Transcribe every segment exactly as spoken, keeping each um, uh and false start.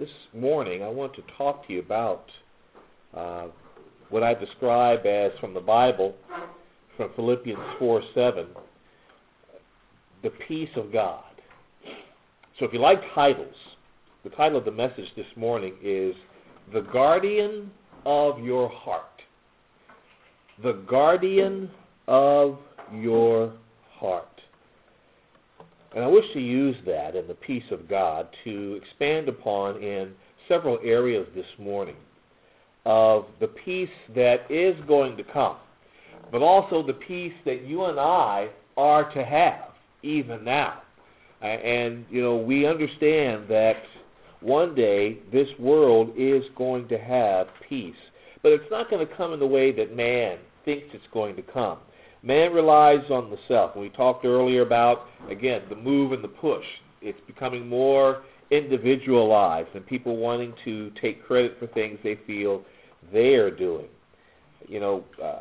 this morning I want to talk to you about uh, what I describe as, from the Bible, from Philippians four seven, the peace of God. So if you like titles, the title of the message this morning is The Guardian of Your Heart. The Guardian of Your Heart. And I wish to use that and the peace of God to expand upon in several areas this morning of the peace that is going to come, but also the peace that you and I are to have even now. And, you know, we understand that one day this world is going to have peace, but it's not going to come in the way that man thinks it's going to come. Man relies on the self. And we talked earlier about, again, the move and the push. It's becoming more individualized and people wanting to take credit for things they feel they are doing. You know, uh,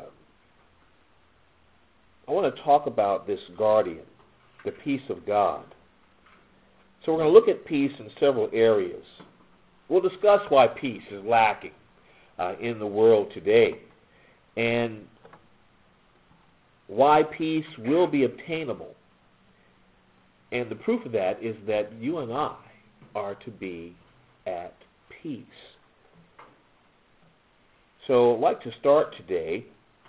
I want to talk about this guardian, the peace of God. So we're going to look at peace in several areas. We'll discuss why peace is lacking uh, in the world today, and why peace will be obtainable. And the proof of that is that you and I are to be at peace. So I'd like to start today.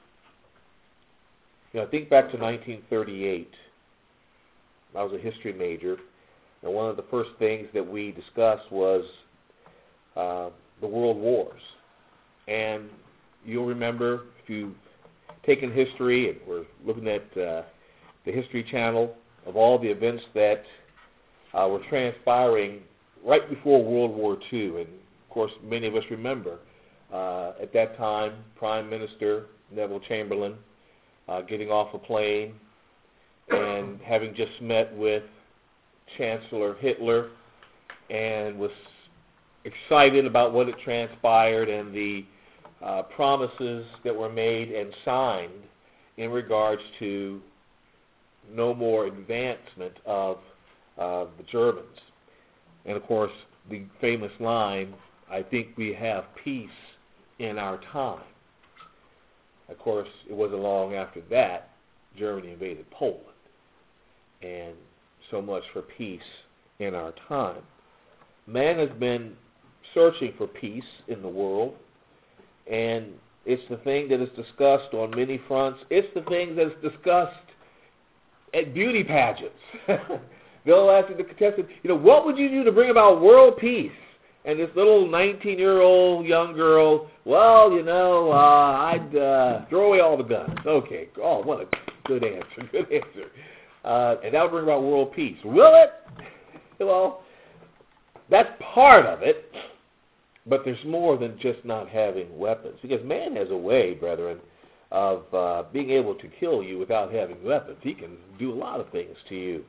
You know, I think back to nineteen thirty-eight. I was a history major, and one of the first things that we discussed was uh, the world wars. And you'll remember, if you've taken history, and we're looking at uh, the History Channel, of all the events that uh, were transpiring right before World War Two. And, of course, many of us remember, uh, at that time, Prime Minister Neville Chamberlain uh, getting off a plane and having just met with Chancellor Hitler and was excited about what had transpired and the uh, promises that were made and signed in regards to no more advancement of uh, the Germans. And, of course, the famous line, I think we have peace in our time. Of course, it wasn't long after that Germany invaded Poland. And so much for peace in our time. Man has been searching for peace in the world, and it's the thing that is discussed on many fronts. It's the thing that is discussed at beauty pageants. They'll ask the contestant, you know, what would you do to bring about world peace? And this little nineteen-year-old young girl, well, you know, uh, I'd uh, throw away all the guns. Okay, oh, what a good answer, good answer. Uh, and that would bring about world peace. Will it? Well, that's part of it, but there's more than just not having weapons. Because man has a way, brethren, of uh, being able to kill you without having weapons. He can do a lot of things to you.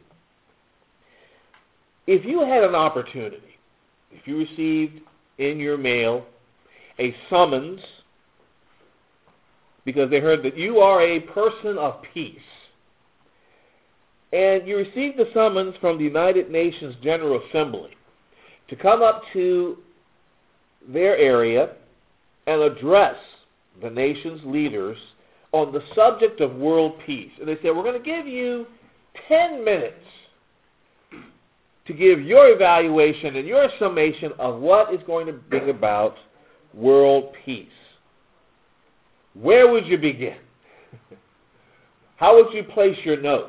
If you had an opportunity, if you received in your mail a summons because they heard that you are a person of peace, and you received the summons from the United Nations General Assembly to come up to their area and address the nation's leaders on the subject of world peace. And they said, we're going to give you ten minutes to give your evaluation and your summation of what is going to bring about world peace. Where would you begin? How would you place your notes?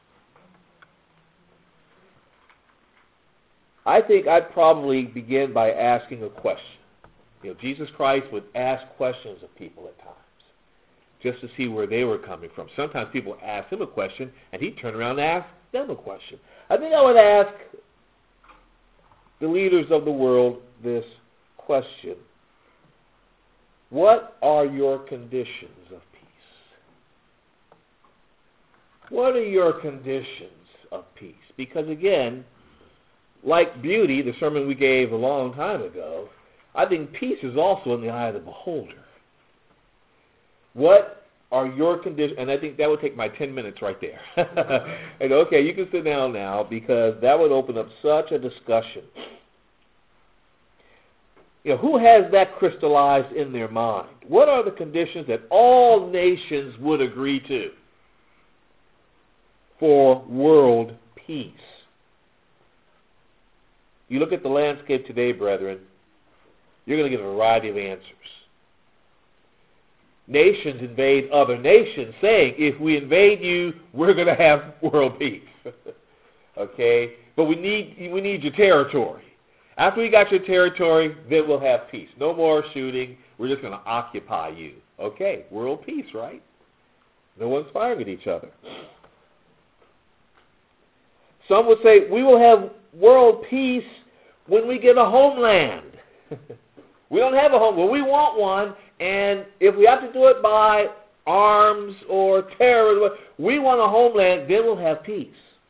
I think I'd probably begin by asking a question. You know, Jesus Christ would ask questions of people at times just to see where they were coming from. Sometimes people ask him a question, and he'd turn around and ask them a question. I think I would ask the leaders of the world this question. What are your conditions of peace? What are your conditions of peace? Because again, like beauty, the sermon we gave a long time ago, I think peace is also in the eye of the beholder. What are your conditions? And I think that would take my ten minutes right there. And okay, you can sit down now because that would open up such a discussion. You know, who has that crystallized in their mind? What are the conditions that all nations would agree to for world peace? You look at the landscape today, brethren, you're going to get a variety of answers. Nations invade other nations saying, if we invade you, we're going to have world peace. Okay? But we need we need your territory. After we got your territory, then we'll have peace. No more shooting. We're just going to occupy you. Okay, world peace, right? No one's firing at each other. Some would say, we will have world peace when we get a homeland. We don't have a home. Well, we want one, and if we have to do it by arms or terror, we want a homeland, then we'll have peace.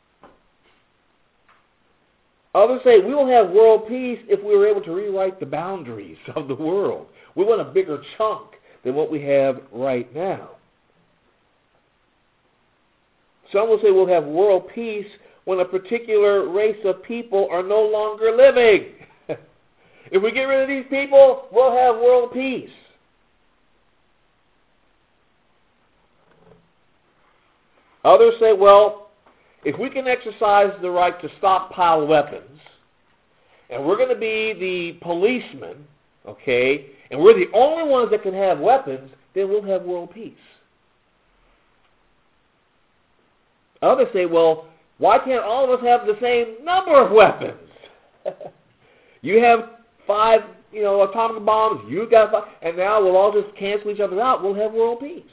Others say we will have world peace if we were able to rewrite the boundaries of the world. We want a bigger chunk than what we have right now. Some will say we'll have world peace when a particular race of people are no longer living. If we get rid of these people, we'll have world peace. Others say, well, if we can exercise the right to stockpile weapons, and we're going to be the policemen, okay, and we're the only ones that can have weapons, then we'll have world peace. Others say, well, why can't all of us have the same number of weapons? You have five, you know, atomic bombs, you got five, and now we'll all just cancel each other out. We'll have world peace.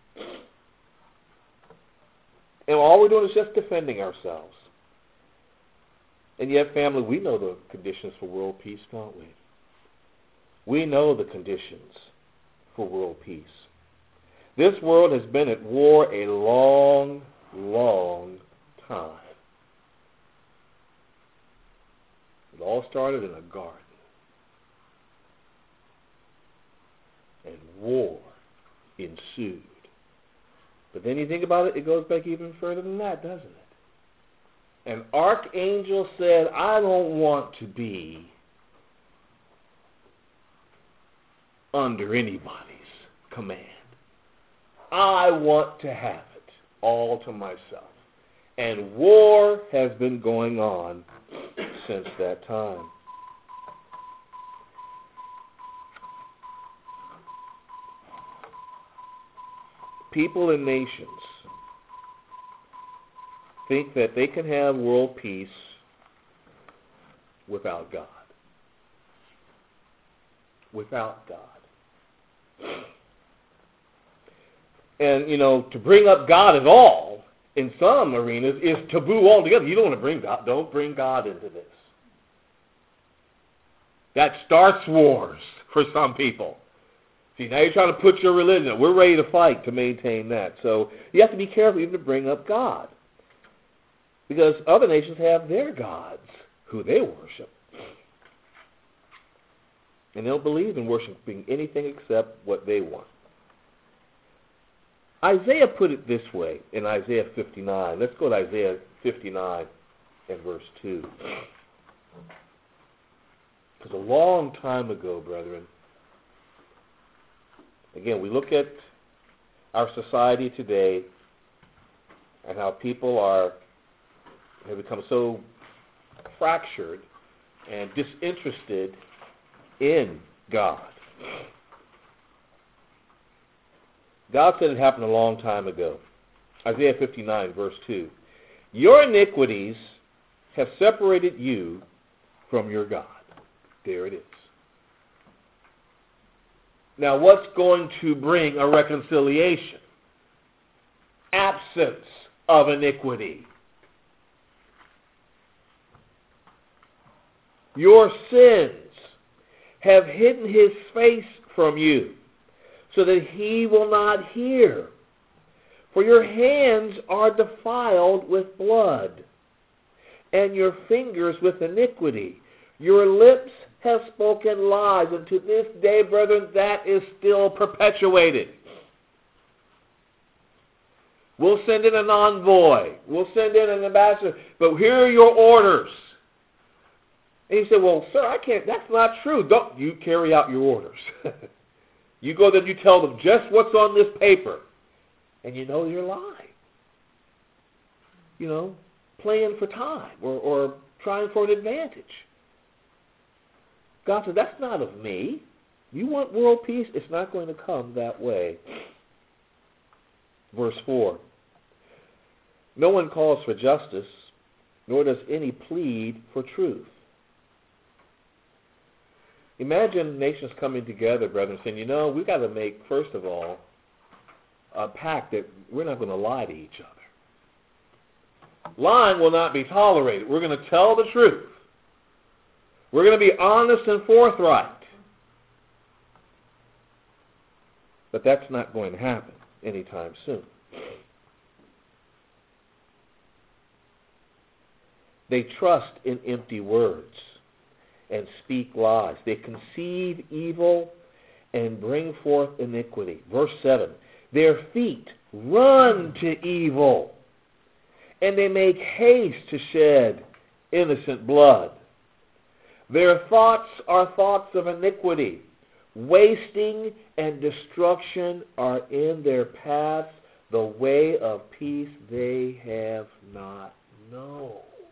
And all we're doing is just defending ourselves. And yet, family, we know the conditions for world peace, don't we? We know the conditions for world peace. This world has been at war a long, long time. It all started in a garden. And war ensued. But then you think about it, it goes back even further than that, doesn't it? An archangel said, I don't want to be under anybody's command. I want to have it all to myself. And war has been going on since that time. People and nations think that they can have world peace without God. Without God. And, you know, to bring up God at all in some arenas is taboo altogether. You don't want to bring God. Don't bring God into this. That starts wars for some people. See, now you're trying to put your religion. We're ready to fight to maintain that. So you have to be careful even to bring up God. Because other nations have their gods who they worship. And they don't believe in worshiping anything except what they want. Isaiah put it this way in Isaiah fifty-nine. Let's go to Isaiah fifty-nine and verse two. Because a long time ago, brethren, again, we look at our society today and how people are have become so fractured and disinterested in God. God said it happened a long time ago. Isaiah fifty-nine, verse two. Your iniquities have separated you from your God. There it is. Now, what's going to bring a reconciliation? Absence of iniquity. Your sins have hidden his face from you, so that he will not hear. For your hands are defiled with blood, and your fingers with iniquity. Your lips have spoken lies, and to this day, brethren, that is still perpetuated. We'll send in an envoy. We'll send in an ambassador. But here are your orders. And he said, well, sir, I can't, that's not true. Don't you carry out your orders. You go there and you tell them just what's on this paper. And you know you're lying. You know, playing for time or, or trying for an advantage. God said, that's not of me. You want world peace? It's not going to come that way. Verse four. No one calls for justice, nor does any plead for truth. Imagine nations coming together, brethren, saying, you know, we've got to make, first of all, a pact that we're not going to lie to each other. Lying will not be tolerated. We're going to tell the truth. We're going to be honest and forthright. But that's not going to happen anytime soon. They trust in empty words and speak lies. They conceive evil and bring forth iniquity. Verse seven, their feet run to evil, and they make haste to shed innocent blood. Their thoughts are thoughts of iniquity. Wasting and destruction are in their paths. The way of peace they have not known.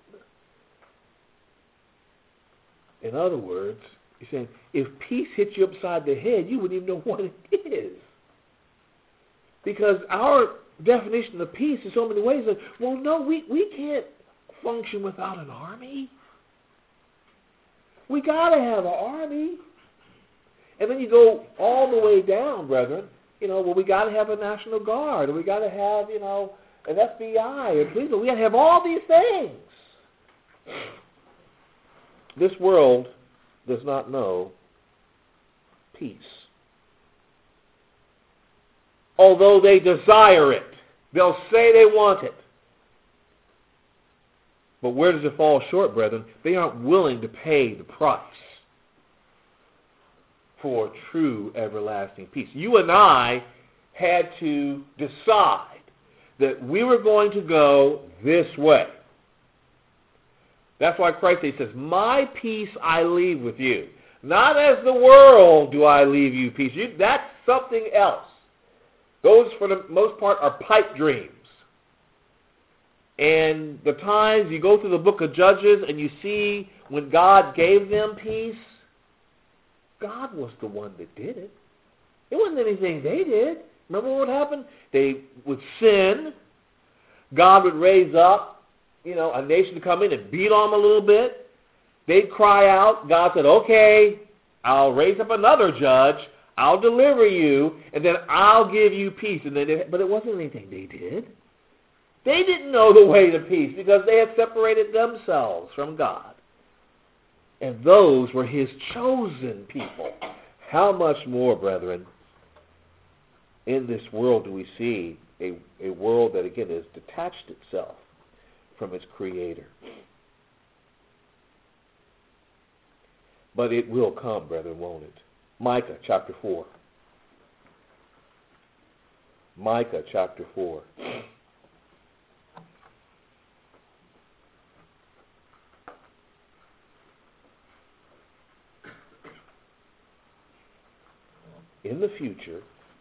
In other words, he's saying, if peace hits you upside the head, you wouldn't even know what it is. Because our definition of peace in so many ways is, well, no, we, we can't function without an army. We got to have an army. And then you go all the way down, brethren. You know, well, we got to have a National Guard, or we got to have, you know, an F B I, or police. We got to have all these things. This world does not know peace. Although they desire it. They'll say they want it. But where does it fall short, brethren? They aren't willing to pay the price for true everlasting peace. You and I had to decide that we were going to go this way. That's why Christ says, my peace I leave with you. Not as the world do I leave you peace. You, that's something else. Those, for the most part, are pipe dreams. And the times you go through the book of Judges and you see when God gave them peace, God was the one that did it. It wasn't anything they did. Remember what happened? They would sin. God would raise up, you know, a nation to come in and beat on them a little bit. They'd cry out. God said, okay, I'll raise up another judge. I'll deliver you, and then I'll give you peace. And then, they, but it wasn't anything they did. They didn't know the way to peace because they had separated themselves from God. And those were his chosen people. How much more, brethren, in this world do we see a, a world that, again, has detached itself from its Creator. But it will come, brethren, won't it? Micah chapter four. Micah chapter four. In the future,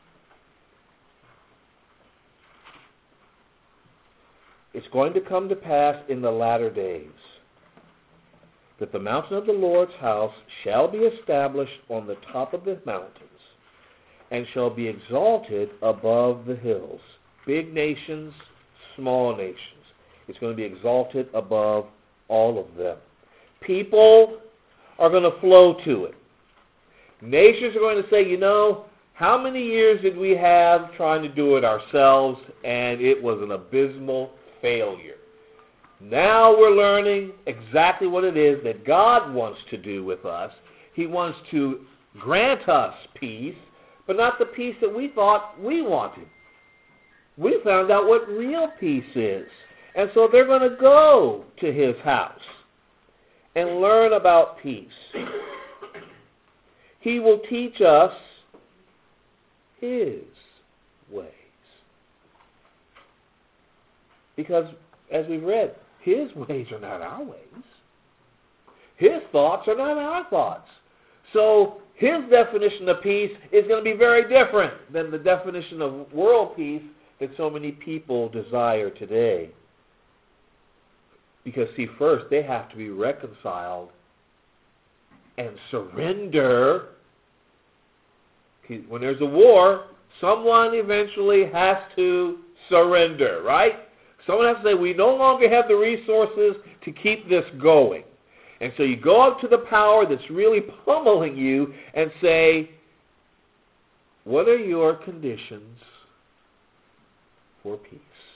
it's going to come to pass in the latter days that the mountain of the Lord's house shall be established on the top of the mountains and shall be exalted above the hills. Big nations, small nations. It's going to be exalted above all of them. People are going to flow to it. Nations are going to say, you know, how many years did we have trying to do it ourselves, and it was an abysmal failure. Now we're learning exactly what it is that God wants to do with us. He wants to grant us peace, but not the peace that we thought we wanted. We found out what real peace is. And so they're going to go to his house and learn about peace. He will teach us his ways. Because, as we've read, his ways are not our ways. His thoughts are not our thoughts. So his definition of peace is going to be very different than the definition of world peace that so many people desire today. Because, see, first they have to be reconciled and surrender. When there's a war, someone eventually has to surrender, right? Someone has to say, we no longer have the resources to keep this going. And so you go up to the power that's really pummeling you and say, what are your conditions for peace?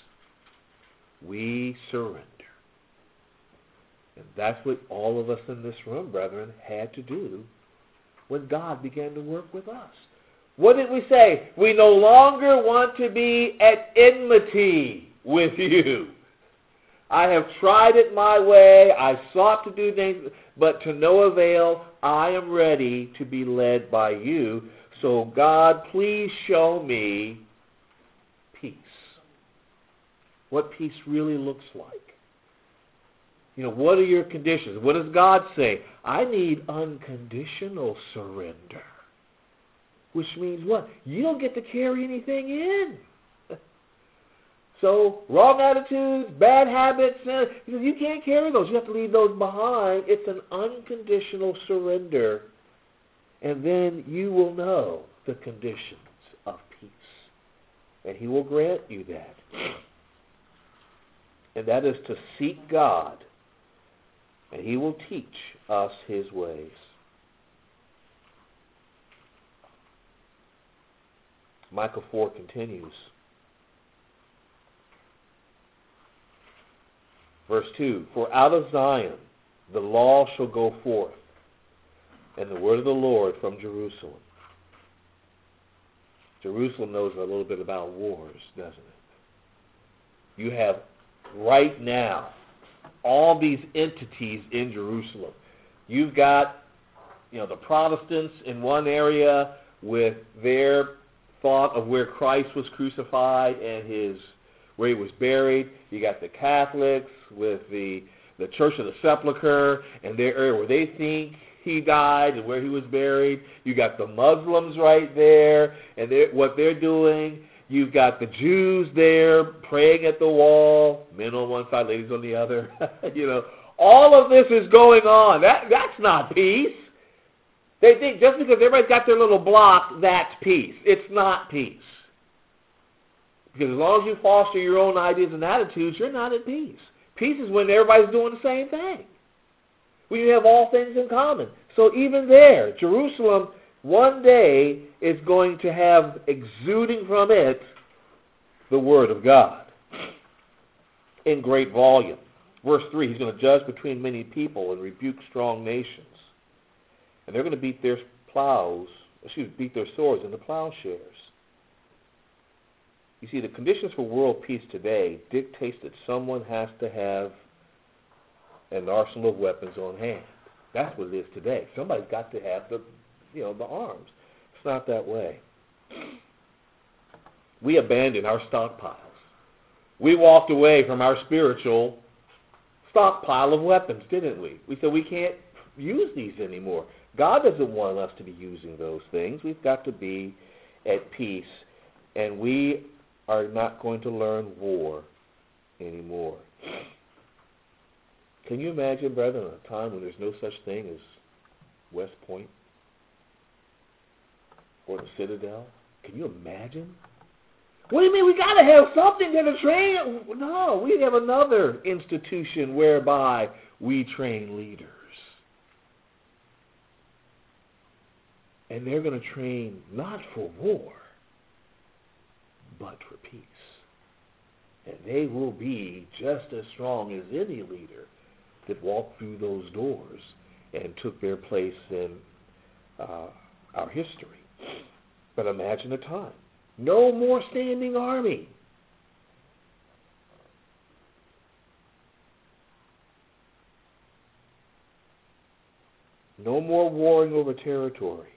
We surrender. And that's what all of us in this room, brethren, had to do when God began to work with us. What did we say? We no longer want to be at enmity with you. I have tried it my way. I sought to do things, but to no avail. I am ready to be led by you. So God, please show me peace. What peace really looks like. You know, what are your conditions? What does God say? I need unconditional surrender. Which means what? You don't get to carry anything in. So, wrong attitudes, bad habits, uh, you can't carry those. You have to leave those behind. It's an unconditional surrender. And then you will know the conditions of peace. And he will grant you that. And that is to seek God. And he will teach us his ways. Micah four continues. Verse two, for out of Zion the law shall go forth, and the word of the Lord from Jerusalem. Jerusalem knows a little bit about wars, doesn't it? You have right now all these entities in Jerusalem. You've got, you know, the Protestants in one area with their thought of where Christ was crucified and his where he was buried. You got the Catholics with the the Church of the Sepulchre and their area where they think he died and where he was buried. You got the Muslims right there and they're, what they're doing. You've got the Jews there praying at the wall, men on one side, ladies on the other. You know, all of this is going on. That that's not peace. They think just because everybody's got their little block, that's peace. It's not peace. Because as long as you foster your own ideas and attitudes, you're not at peace. Peace is when everybody's doing the same thing. When you have all things in common. So even there, Jerusalem one day is going to have exuding from it the Word of God in great volume. Verse three, he's going to judge between many people and rebuke strong nations. And they're going to beat their plows, excuse me, beat their swords into plowshares. You see, the conditions for world peace today dictates that someone has to have an arsenal of weapons on hand. That's what it is today. Somebody's got to have the, you know, the arms. It's not that way. We abandoned our stockpiles. We walked away from our spiritual stockpile of weapons, didn't we? We said we can't use these anymore. God doesn't want us to be using those things. We've got to be at peace, and we are not going to learn war anymore. Can you imagine, brethren, a time when there's no such thing as West Point or the Citadel? Can you imagine? What do you mean? We got to have something to train? No, we have another institution whereby we train leaders. And they're going to train not for war, but for peace. And they will be just as strong as any leader that walked through those doors and took their place in uh, our history. But imagine a time. No more standing army. No more warring over territory.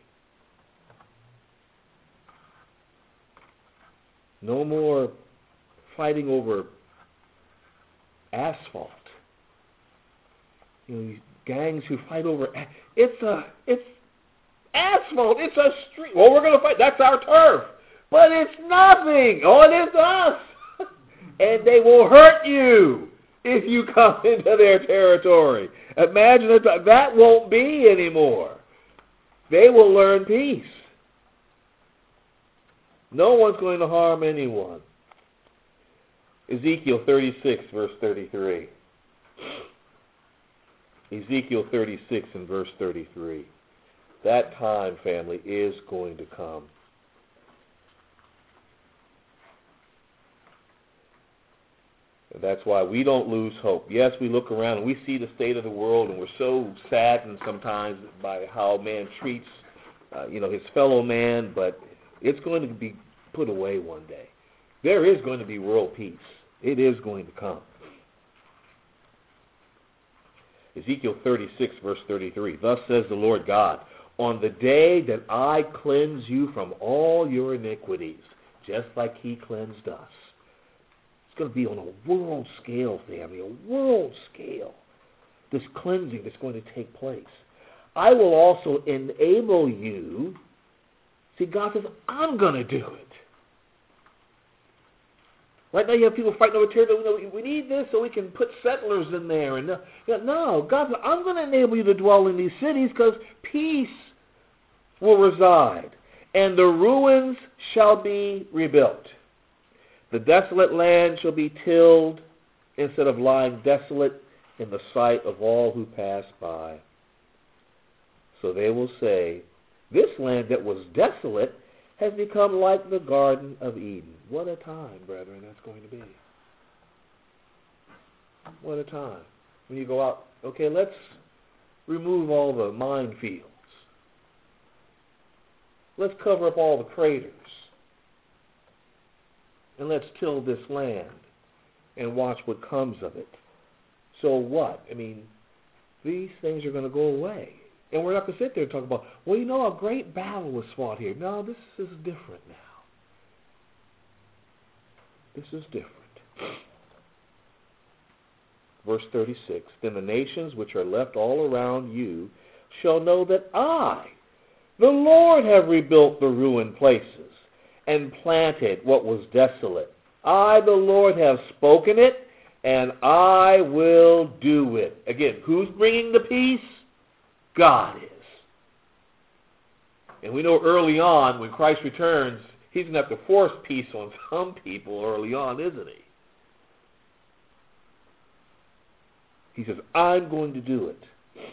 No more fighting over asphalt. You know, you gangs who fight over, it's a, it's asphalt, it's a street. Well, we're going to fight, that's our turf. But it's nothing. Oh, it is us. And they will hurt you if you come into their territory. Imagine that that won't be anymore. They will learn peace. No one's going to harm anyone. Ezekiel thirty-six, verse thirty-three. Ezekiel thirty-six and verse thirty-three. That time, family, is going to come. And that's why we don't lose hope. Yes, we look around and we see the state of the world, and we're so saddened sometimes by how man treats, uh, you know, his fellow man. But it's going to be put away one day. There is going to be world peace. It is going to come. Ezekiel thirty-six, verse thirty-three. Thus says the Lord God, on the day that I cleanse you from all your iniquities, just like he cleansed us. It's going to be on a world scale, family, a world scale. This cleansing that's going to take place. I will also enable you. See, God says, I'm going to do it. Right now you have people fighting over territory. We need this so we can put settlers in there. And no, no, God said, I'm going to enable you to dwell in these cities because peace will reside, and the ruins shall be rebuilt. The desolate land shall be tilled instead of lying desolate in the sight of all who pass by. So they will say, this land that was desolate has become like the Garden of Eden. What a time, brethren, that's going to be. What a time. When you go out, okay, let's remove all the minefields. Let's cover up all the craters. And let's till this land and watch what comes of it. So what? I mean, these things are going to go away. And we're not going to sit there and talk about, well, you know, a great battle was fought here. No, this is different now. This is different. Verse thirty-six, then the nations which are left all around you shall know that I, the Lord, have rebuilt the ruined places and planted what was desolate. I, the Lord, have spoken it, and I will do it. Again, who's bringing the peace? God is. And we know early on, when Christ returns, he's going to have to force peace on some people early on, isn't he? He says, I'm going to do it.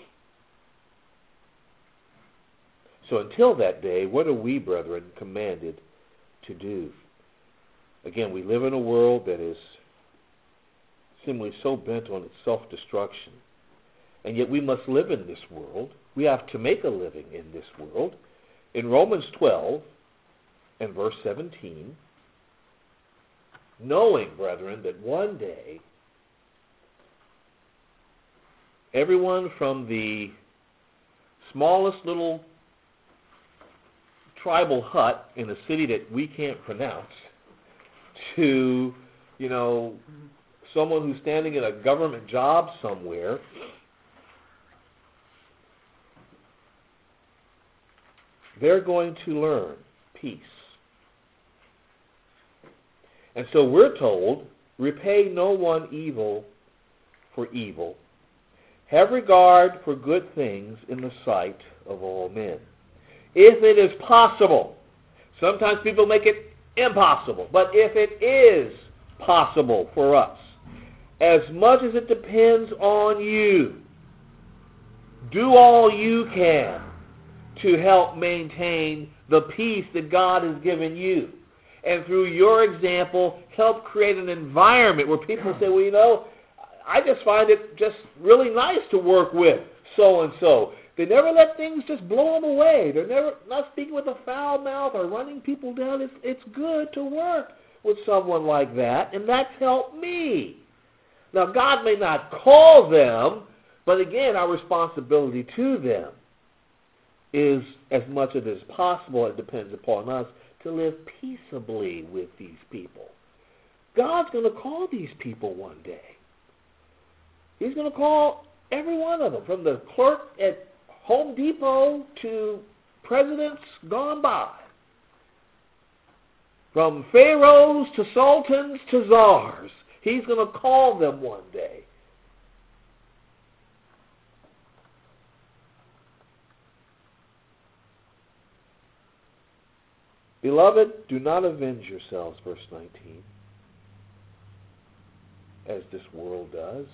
So until that day, what are we, brethren, commanded to do? Again, we live in a world that is seemingly so bent on its self-destruction. And yet we must live in this world. We have to make a living in this world. In Romans twelve and verse seventeen, knowing, brethren, that one day everyone from the smallest little tribal hut in a city that we can't pronounce to, you know, someone who's standing in a government job somewhere, they're going to learn peace. And so we're told, repay no one evil for evil. Have regard for good things in the sight of all men. If it is possible, sometimes people make it impossible, but if it is possible for us, as much as it depends on you, do all you can to help maintain the peace that God has given you. And through your example, help create an environment where people say, well, you know, I just find it just really nice to work with so-and-so. They never let things just blow them away. They're never not speaking with a foul mouth or running people down. It's, it's good to work with someone like that, and that's helped me. Now, God may not call them, but again, our responsibility to them is, as much as it is possible, it depends upon us, to live peaceably with these people. God's going to call these people one day. He's going to call Every one of them, from the clerk at Home Depot to presidents gone by. From pharaohs to sultans to czars. He's going to call them one day. Beloved, do not avenge yourselves, verse nineteen, as this world does.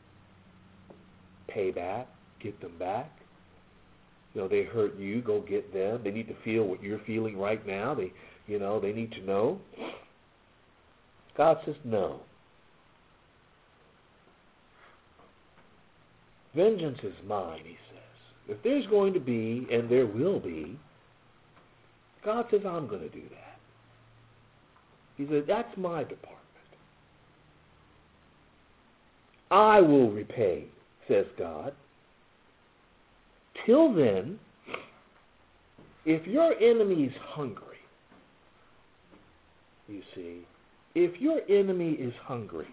Pay back, get them back. You know, they hurt you, go get them. They need to feel what you're feeling right now. They, you know, they need to know. God says no. Vengeance is mine, he says. If there's going to be, and there will be, God says, I'm going to do that. He said, that's my department. I will repay, says God. Till then, if your enemy's hungry, you see, if your enemy is hungry,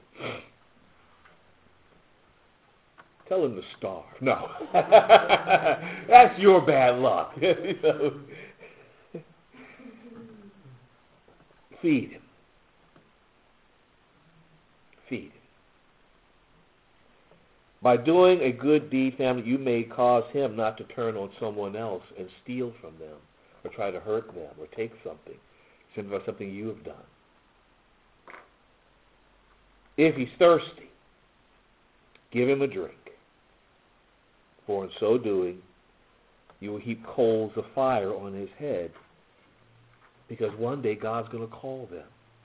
tell him to starve. No. That's your bad luck. You know? Feed him. Feed him. By doing a good deed, family, you may cause him not to turn on someone else and steal from them or try to hurt them or take something, simply about something you have done. If he's thirsty, give him a drink. For in so doing, you will heap coals of fire on his head, because one day God's going to call them.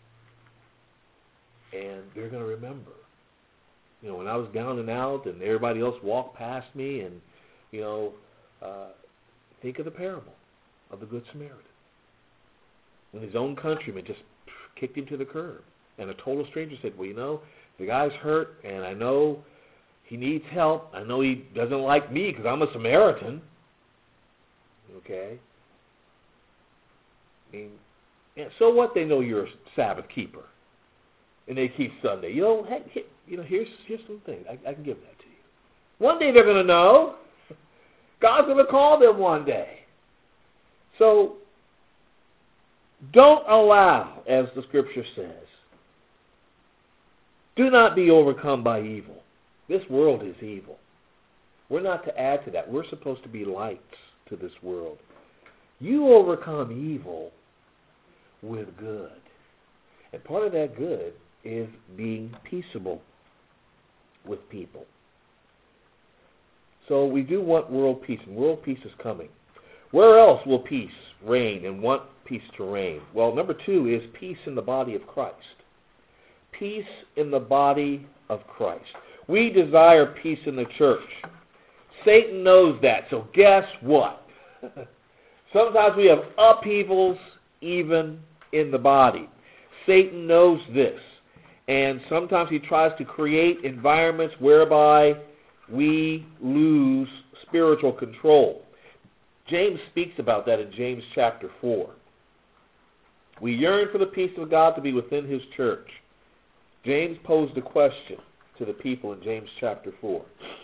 And they're going to remember. You know, when I was down and out and everybody else walked past me and, you know, uh, think of the parable of the Good Samaritan. When his own countrymen just kicked him to the curb. And a total stranger said, well, you know, the guy's hurt and I know he needs help. I know he doesn't like me because I'm a Samaritan. Okay? I mean, yeah, so what? They know you're a Sabbath keeper. And they keep Sunday. You know, hey, hey, you know, here's here's something. I, I can give that to you. One day they're going to know. God's going to call them one day. So don't allow, as the Scripture says, do not be overcome by evil. This world is evil. We're not to add to that. We're supposed to be lights to this world. You overcome evil with good. And part of that good is being peaceable with people. So we do want world peace, and world peace is coming. Where else will peace reign and want peace to reign? Well, number two is peace in the body of Christ. Peace in the body of Christ. We desire peace in the church. Satan knows that, so guess what? Sometimes we have upheavals even in the body. Satan knows this. And sometimes he tries to create environments whereby we lose spiritual control. James speaks about that in James chapter four. We yearn for the peace of God to be within his church. James posed a question to the people in James chapter four.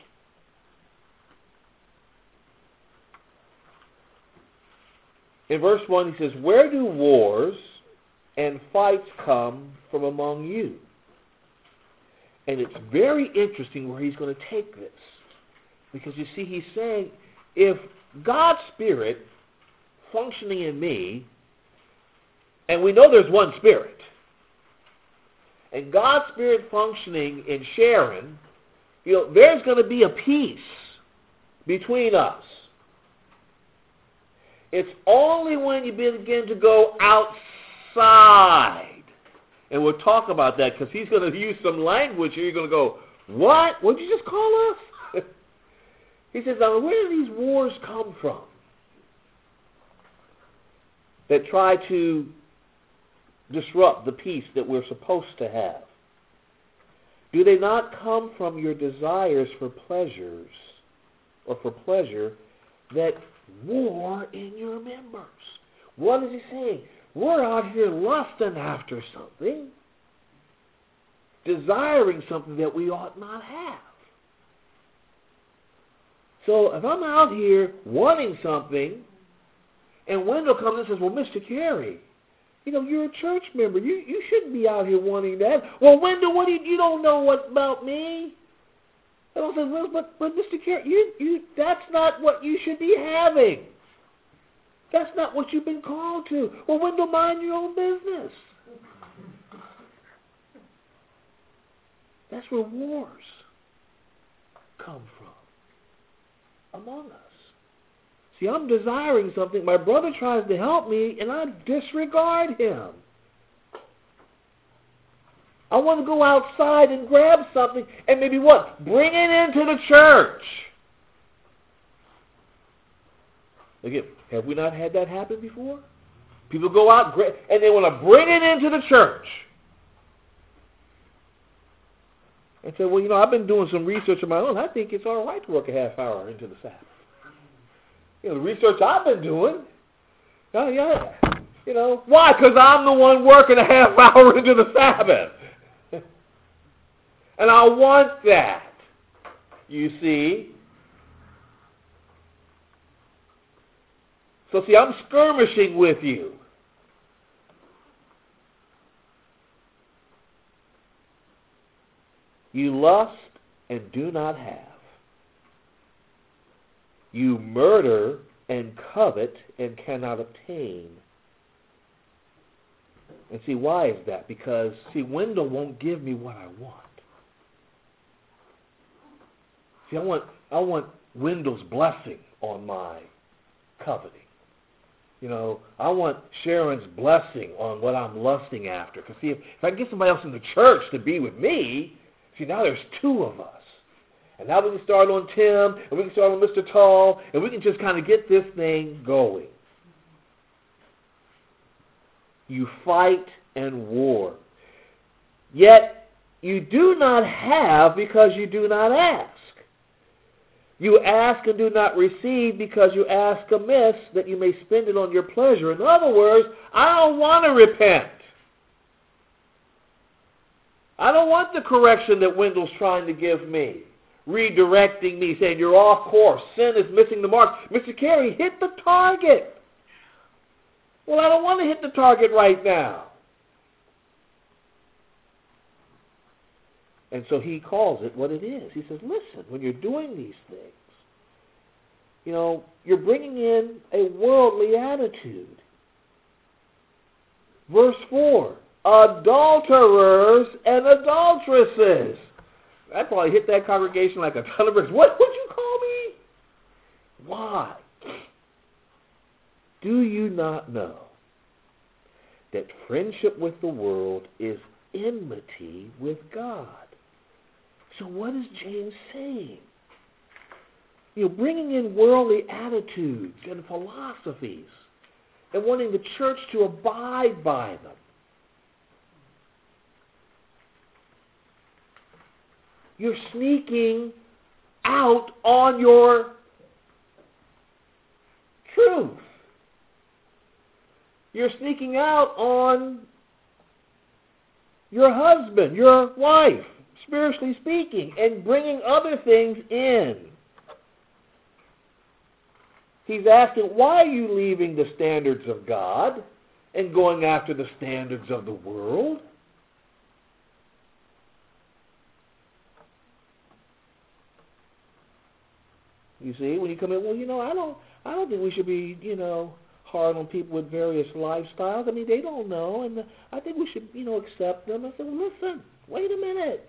In verse one he says, where do wars and fights come from among you? And it's very interesting where he's going to take this. Because you see, he's saying, if God's Spirit functioning in me, and we know there's one Spirit, and God's Spirit functioning in Sharon, you know, there's going to be a peace between us. It's only when you begin to go outside, and we'll talk about that because he's going to use some language here. You're going to go, what? What did you just call us? He says, now where do these wars come from that try to disrupt the peace that we're supposed to have? Do they not come from your desires for pleasures or for pleasure that war in your members? What is he saying? We're out here lusting after something, desiring something that we ought not have. So if I'm out here wanting something, and Wendell comes and says, well, Mister Carey, you know, you're a church member. You you shouldn't be out here wanting that. Well, Wendell, what do you, you don't know what about me? And I said, well, but, but Mister Carey, you, you, that's not what you should be having. That's not what you've been called to. Well, Wendell, mind your own business. That's where wars come from among us. See, I'm desiring something. My brother tries to help me, and I disregard him. I want to go outside and grab something and maybe what? Bring it into the church. Again, have we not had that happen before? People go out and they want to bring it into the church. And say, well, you know, I've been doing some research of my own. I think it's all right to work a half hour into the Sabbath. You know, the research I've been doing, uh, yeah, you know, why? Because I'm the one working a half hour into the Sabbath. And I want that, you see. So, see, I'm skirmishing with you. You lust and do not have. You murder and covet and cannot obtain. And see, why is that? Because, see, Wendell won't give me what I want. See, I want, I want Wendell's blessing on my coveting. You know, I want Sharon's blessing on what I'm lusting after. Because, see, if, if I can get somebody else in the church to be with me, see, now there's two of us. And now we can start on Tim, and we can start on Mister Tall, and we can just kind of get this thing going. You fight and war. Yet you do not have because you do not ask. You ask and do not receive because you ask amiss that you may spend it on your pleasure. In other words, I don't want to repent. I don't want the correction that Wendell's trying to give me, redirecting me, saying you're off course, sin is missing the mark. Mister Carey, hit the target. Well, I don't want to hit the target right now. And so he calls it what it is. He says, listen, when you're doing these things, you know, you're bringing in a worldly attitude. Verse four, adulterers and adulteresses. That probably hit that congregation like a ton of bricks. What would you call me? Why? Do you not know that friendship with the world is enmity with God? So what is James saying? You know, bringing in worldly attitudes and philosophies and wanting the church to abide by them. You're sneaking out on your truth. You're sneaking out on your husband, your wife, spiritually speaking, and bringing other things in. He's asking, why are you leaving the standards of God and going after the standards of the world? You see, when you come in, well, you know, I don't, I don't think we should be, you know, hard on people with various lifestyles. I mean, they don't know, and I think we should, you know, accept them. I said, well, listen, wait a minute.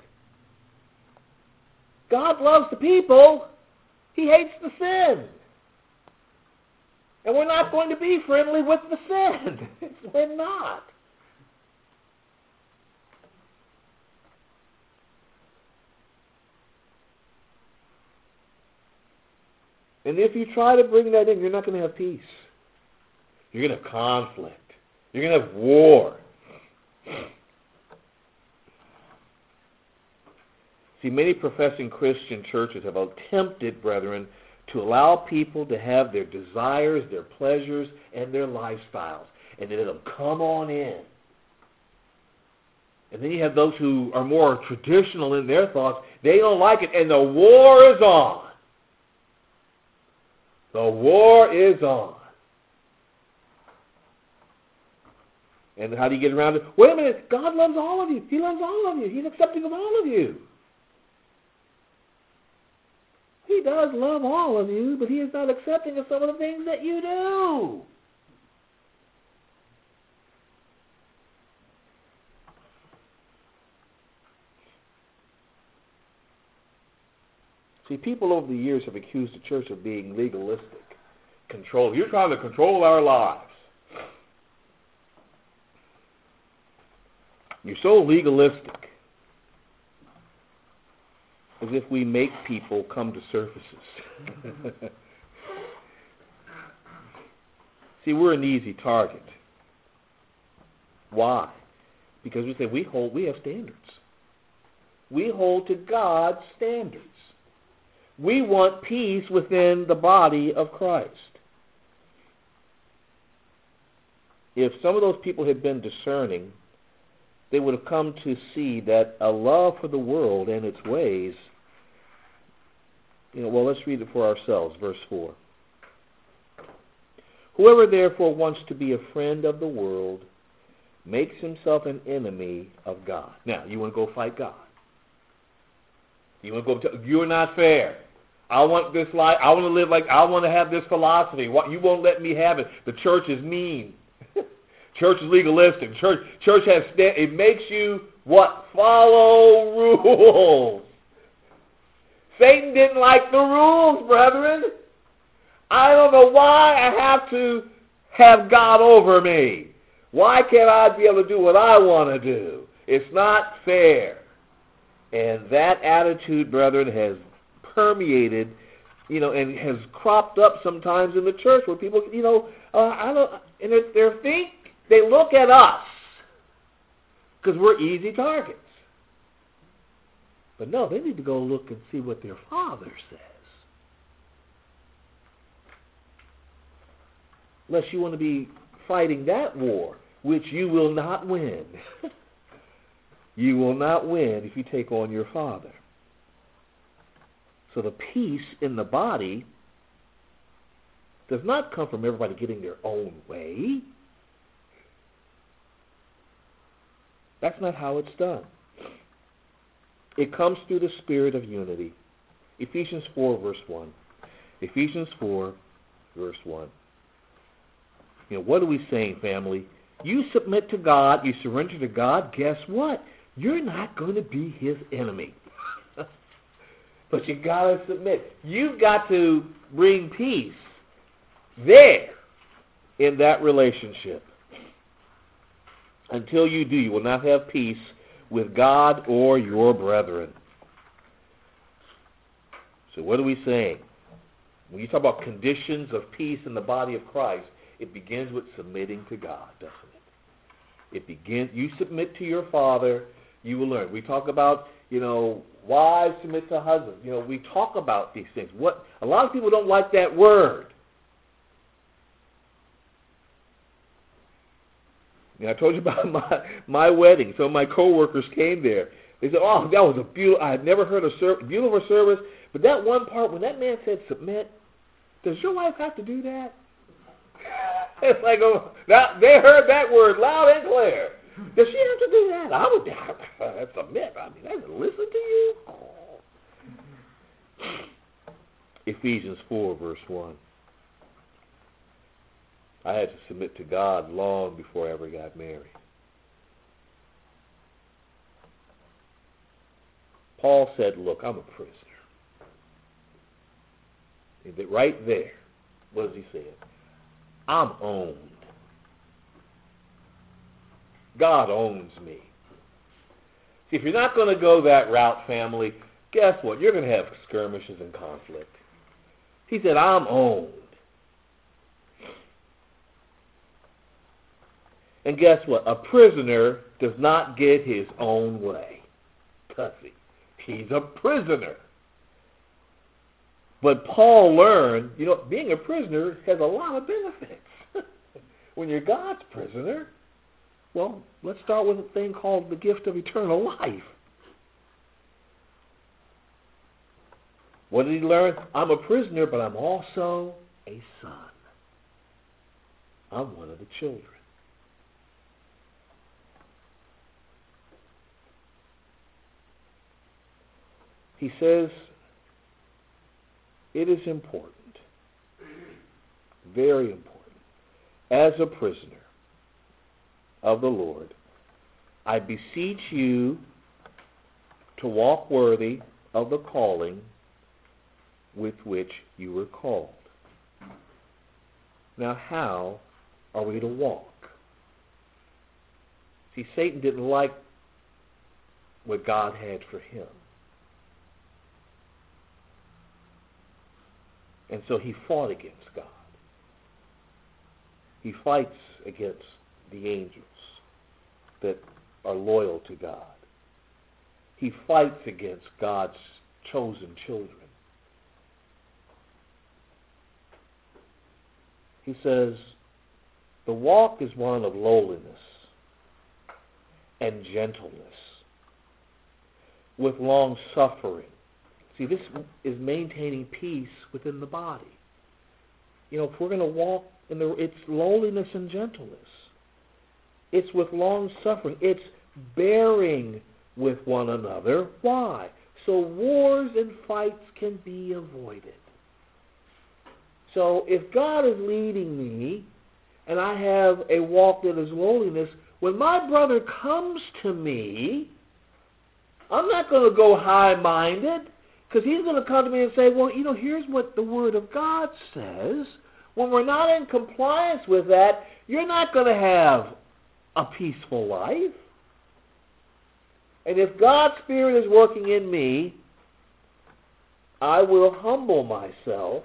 God loves the people. He hates the sin. And we're not going to be friendly with the sin. We're not. And if you try to bring that in, you're not going to have peace. You're going to have conflict. You're going to have war. See, many professing Christian churches have attempted, brethren, to allow people to have their desires, their pleasures, and their lifestyles. And then let them come on in. And then you have those who are more traditional in their thoughts. They don't like it, and the war is on. The war is on. And how do you get around it? Wait a minute. God loves all of you. He loves all of you. He's accepting of all of you. He does love all of you, but he is not accepting of some of the things that you do. See, people over the years have accused the church of being legalistic, control. You're trying to control our lives. You're so legalistic, as if we make people come to surfaces. See, we're an easy target. Why? Because we say we hold, we have standards. We hold to God's standards. We want peace within the body of Christ. If some of those people had been discerning, they would have come to see that a love for the world and its ways, you know, well, let's read it for ourselves, verse four. Whoever therefore wants to be a friend of the world makes himself an enemy of God. Now, you want to go fight God. You want to go, t- you're not fair. I want this life, I want to live like, I want to have this philosophy. What, you won't let me have it. The church is mean. Church is legalistic. Church, church has, it makes you what? Follow rules. Satan didn't like the rules, brethren. I don't know why I have to have God over me. Why can't I be able to do what I want to do? It's not fair. And that attitude, brethren, has permeated, you know, and has cropped up sometimes in the church where people, you know, uh, I don't, and they're, they're think, they look at us because we're easy targets. But no, they need to go look and see what their Father says. Unless you want to be fighting that war, which you will not win. You will not win if you take on your Father. So the peace in the body does not come from everybody getting their own way. That's not how it's done. It comes through the spirit of unity. Ephesians four, verse one. Ephesians four, verse one. You know, what are we saying, family? You submit to God, you surrender to God, guess what? You're not going to be his enemy. But you got to submit. You've got to bring peace there in that relationship. Until you do, you will not have peace with God or your brethren. So what are we saying? When you talk about conditions of peace in the body of Christ, it begins with submitting to God, doesn't it? It begins, you submit to your Father, you will learn. We talk about, you know, wives submit to husbands. You know, we talk about these things. What a lot of people don't like that word. You know, I told you about my my wedding. Some of my coworkers came there. They said, "Oh, that was a beautiful. I had never heard a ser- beautiful service." But that one part when that man said, "Submit," does your wife have to do that? It's like, oh, that, they heard that word loud and clear. Does she have to do that? I would uh, submit. I mean, I would listen to you. Ephesians four, verse one. I had to submit to God long before I ever got married. Paul said, look, I'm a prisoner. Right there, what does he say? I'm owned. God owns me. See, if you're not going to go that route, family, guess what? You're going to have skirmishes and conflict. He said, I'm owned. And guess what? A prisoner does not get his own way. Does he? He's a prisoner. But Paul learned, you know, being a prisoner has a lot of benefits. When you're God's prisoner, well, let's start with a thing called the gift of eternal life. What did he learn? I'm a prisoner, but I'm also a son. I'm one of the children. He says, it is important, very important, as a prisoner of the Lord, I beseech you to walk worthy of the calling with which you were called. Now, how are we to walk? See, Satan didn't like what God had for him. And so he fought against God. He fights against the angels that are loyal to God. He fights against God's chosen children. He says, the walk is one of lowliness and gentleness, with long suffering. See, this is maintaining peace within the body. You know, if we're going to walk in the, it's lowliness and gentleness. It's with long suffering. It's bearing with one another. Why? So wars and fights can be avoided. So if God is leading me and I have a walk that is lowliness, when my brother comes to me, I'm not going to go high-minded, because he's going to come to me and say, well, you know, here's what the Word of God says. When we're not in compliance with that, you're not going to have a peaceful life. And if God's Spirit is working in me, I will humble myself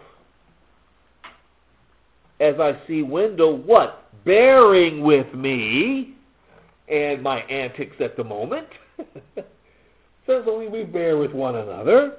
as I see Wendell, what? Bearing with me and my antics at the moment. So only we bear with one another.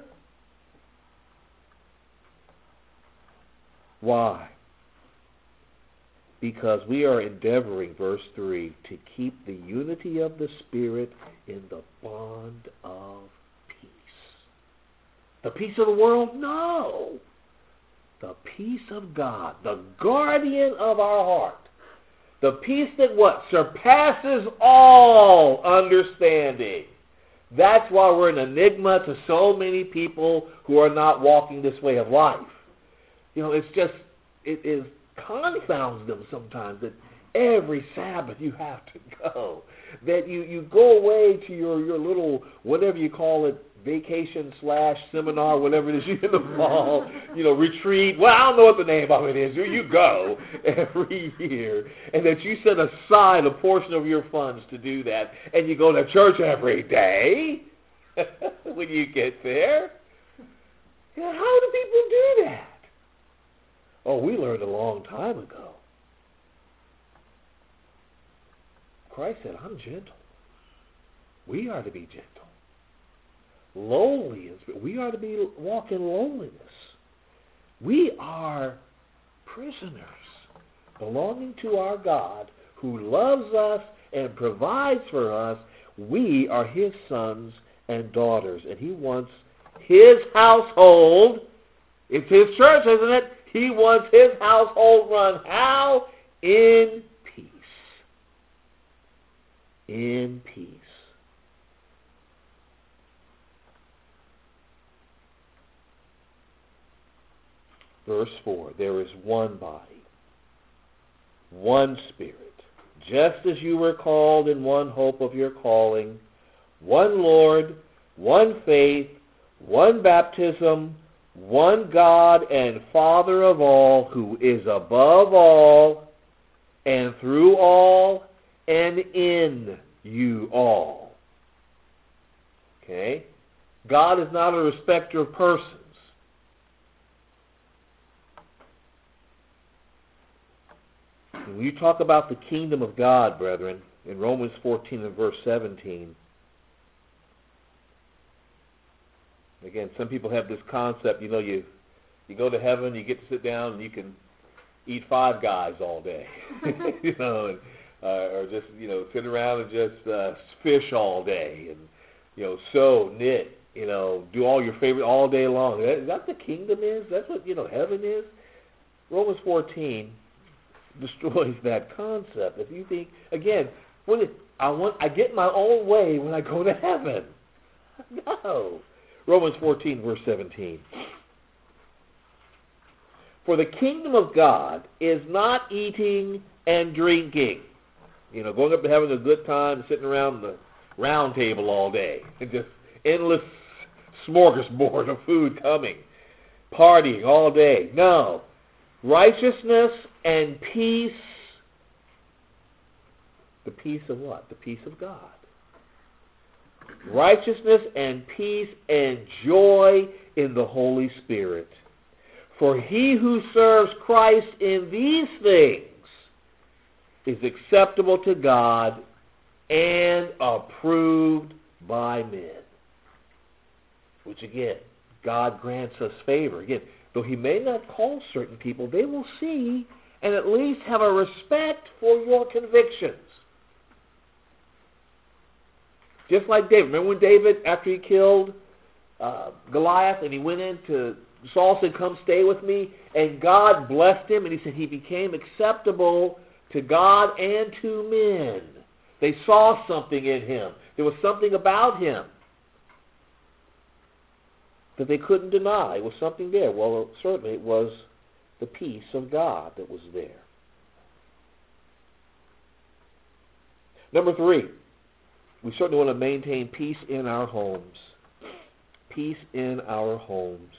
Why? Because we are endeavoring, verse three, to keep the unity of the Spirit in the bond of peace. The peace of the world? No. The peace of God, the guardian of our heart. The peace that what? Surpasses all understanding. That's why we're an enigma to so many people who are not walking this way of life. You know, it's just, it is confounds them sometimes that every Sabbath you have to go. That you, you go away to your, your little, whatever you call it, vacation slash seminar, whatever it is in the fall, you know, retreat. Well, I don't know what the name of it is. You go every year. And that you set aside a portion of your funds to do that. And you go to church every day when you get there. You know, how do people do that? Oh, we learned a long time ago. Christ said, I'm gentle. We are to be gentle. Lowly, we are to be walk in lowliness. We are prisoners belonging to our God who loves us and provides for us. We are his sons and daughters, and he wants his household. It's his church, isn't it? He wants his household run how? In peace. In peace. Verse four, there is one body, one Spirit, just as you were called in one hope of your calling, one Lord, one faith, one baptism, one God and Father of all, who is above all, and through all, and in you all. Okay? God is not a respecter of persons. When you talk about the kingdom of God, brethren, in Romans fourteen and verse seventeen, again, some people have this concept, you know, you you go to heaven, you get to sit down, and you can eat Five Guys all day, you know, and, uh, or just, you know, sit around and just uh, fish all day, and, you know, sew, knit, you know, do all your favorite all day long. Is that what the kingdom is? That's what, you know, heaven is? Romans fourteen destroys that concept. If you think, again, what is, I want, I get my own way when I go to heaven. No. Romans fourteen, verse seventeen. For the kingdom of God is not eating and drinking. You know, going up and having a good time, sitting around the round table all day, and just endless smorgasbord of food coming, partying all day. No. Righteousness and peace. The peace of what? The peace of God. Righteousness and peace and joy in the Holy Spirit. For he who serves Christ in these things is acceptable to God and approved by men. Which again, God grants us favor. Again, though he may not call certain people, they will see and at least have a respect for your convictions. Just like David. Remember when David, after he killed uh, Goliath, and he went into, Saul said, come stay with me, and God blessed him, and he said he became acceptable to God and to men. They saw something in him. There was something about him that they couldn't deny. It was something there. Well, certainly it was the peace of God that was there. Number three, we certainly want to maintain peace in our homes. Peace in our homes.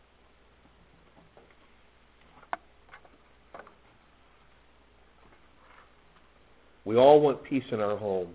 We all want peace in our home.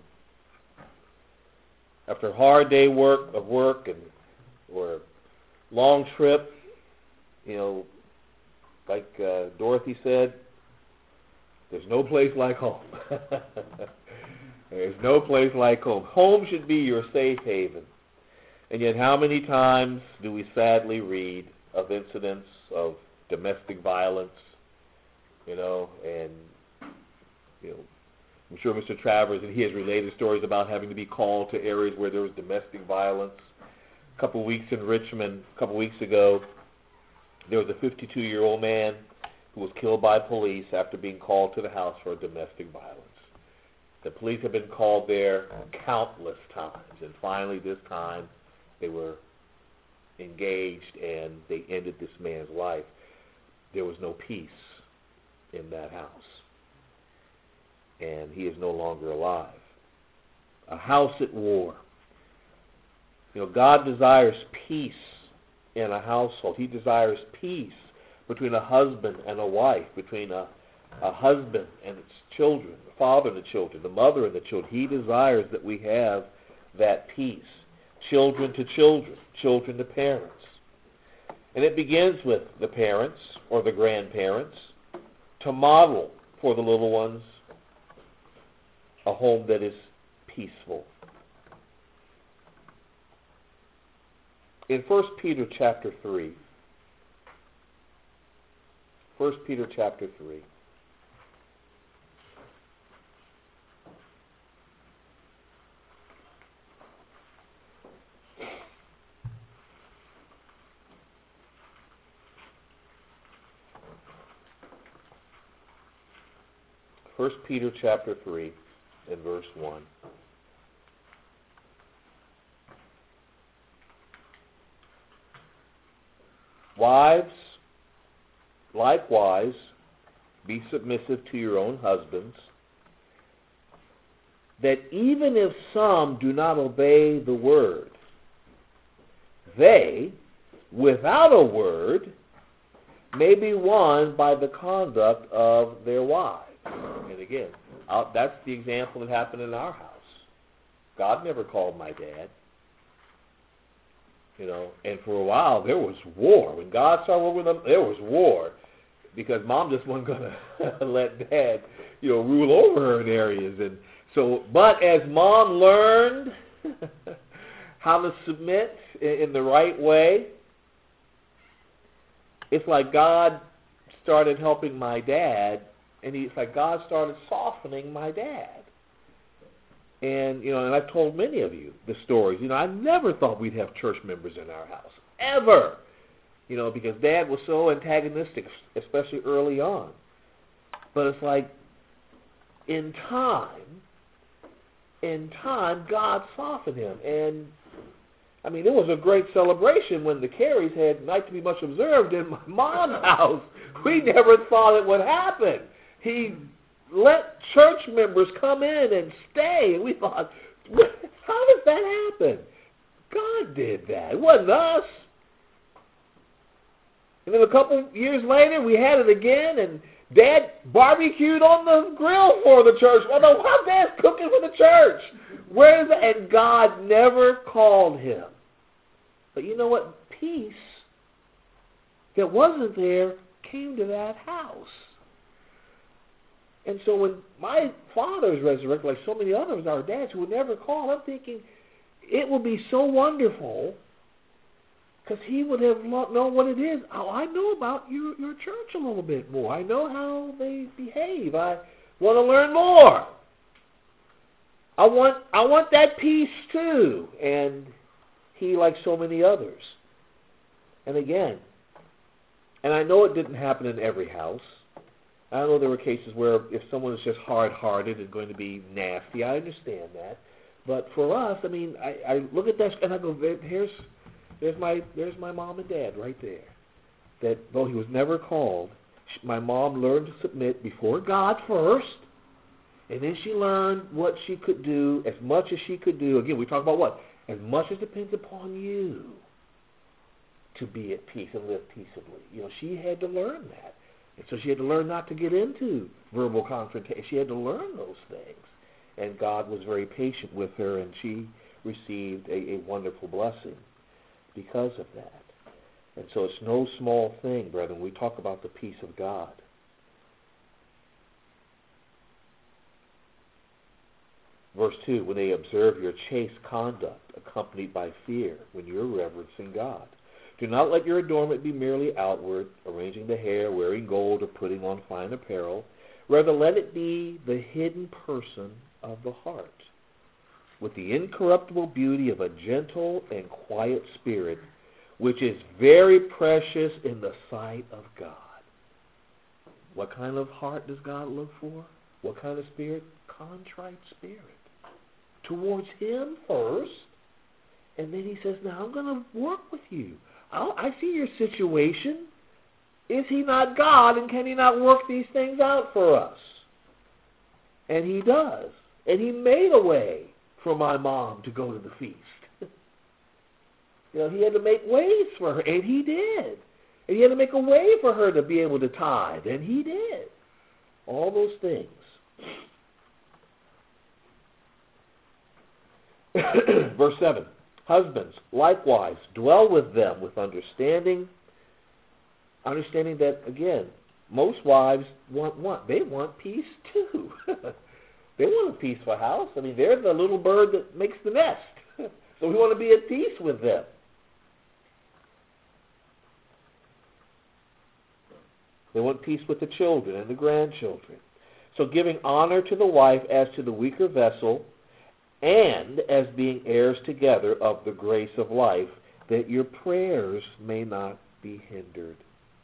After a hard day work of work and or a long trip, you know, like uh, Dorothy said, there's no place like home. There's no place like home. Home should be your safe haven. And yet how many times do we sadly read of incidents of domestic violence, you know, and, you know, I'm sure Mister Travers, and he has related stories about having to be called to areas where there was domestic violence. A couple of weeks in Richmond, a couple of weeks ago, there was a fifty-two-year-old man who was killed by police after being called to the house for domestic violence. The police have been called there countless times, and finally this time they were engaged and they ended this man's life. There was no peace in that house, and he is no longer alive. A house at war. You know, God desires peace in a household. He desires peace between a husband and a wife, between a, a husband and its children, the father and the children, the mother and the children. He desires that we have that peace. Children to children, children to parents. And it begins with the parents or the grandparents to model for the little ones a home that is peaceful. In First Peter chapter three, First Peter chapter three, First Peter chapter three and verse one. Wives, likewise, be submissive to your own husbands, that even if some do not obey the word, they, without a word, may be won by the conduct of their wives. And again, that's the example that happened in our house. God never called my dad. You know, and for a while there was war. When God started working with them, there was war because Mom just wasn't going to let Dad, you know, rule over her in areas. And so, but as Mom learned how to submit in the right way, it's like God started helping my dad, and it's like God started softening my dad. And, you know, and I've told many of you the stories. You know, I never thought we'd have church members in our house, ever. You know, because Dad was so antagonistic, especially early on. But it's like, in time, in time, God softened him. And, I mean, it was a great celebration when the Careys had Night to Be Much Observed in my mom's house. We never thought it would happen. He let church members come in and stay, and we thought, how did that happen? God did that. It wasn't us. And then a couple years later, we had it again, and Dad barbecued on the grill for the church. Well, no, how Dad's cooking for the church? Where is it? And God never called him. But you know what? Peace that wasn't there came to that house. And so when my father is resurrected, like so many others, our dads who were never called, I'm thinking it would be so wonderful because he would have known what it is. Oh, I know about your, your church a little bit more. I know how they behave. I want to learn more. I want I want that peace too. And he, like so many others. And again, and I know it didn't happen in every house. I know there were cases where if someone is just hard-hearted and going to be nasty, I understand that. But for us, I mean, I, I look at that and I go, here's there's my there's my mom and dad right there. That though he was never called, my mom learned to submit before God first, and then she learned what she could do, as much as she could do. Again, we talk about what? As much as depends upon you to be at peace and live peaceably. You know, she had to learn that. And so she had to learn not to get into verbal confrontation. She had to learn those things. And God was very patient with her, and she received a, a wonderful blessing because of that. And so it's no small thing, brethren. We talk about the peace of God. Verse two, when they observe your chaste conduct accompanied by fear, when you're reverencing God. Do not let your adornment be merely outward, arranging the hair, wearing gold, or putting on fine apparel. Rather, let it be the hidden person of the heart, with the incorruptible beauty of a gentle and quiet spirit, which is very precious in the sight of God. What kind of heart does God look for? What kind of spirit? Contrite spirit. Towards him first, and then he says, now I'm going to work with you. I'll, I see your situation. Is he not God, and can he not work these things out for us? And he does. And he made a way for my mom to go to the feast. You know, he had to make ways for her, and he did. And he had to make a way for her to be able to tithe, and he did. All those things. Verse seven. Husbands, likewise, dwell with them with understanding, understanding that, again, most wives want what? They want peace too. They want a peaceful house. I mean, they're the little bird that makes the nest. So we want to be at peace with them. They want peace with the children and the grandchildren. So giving honor to the wife as to the weaker vessel, and as being heirs together of the grace of life, that your prayers may not be hindered.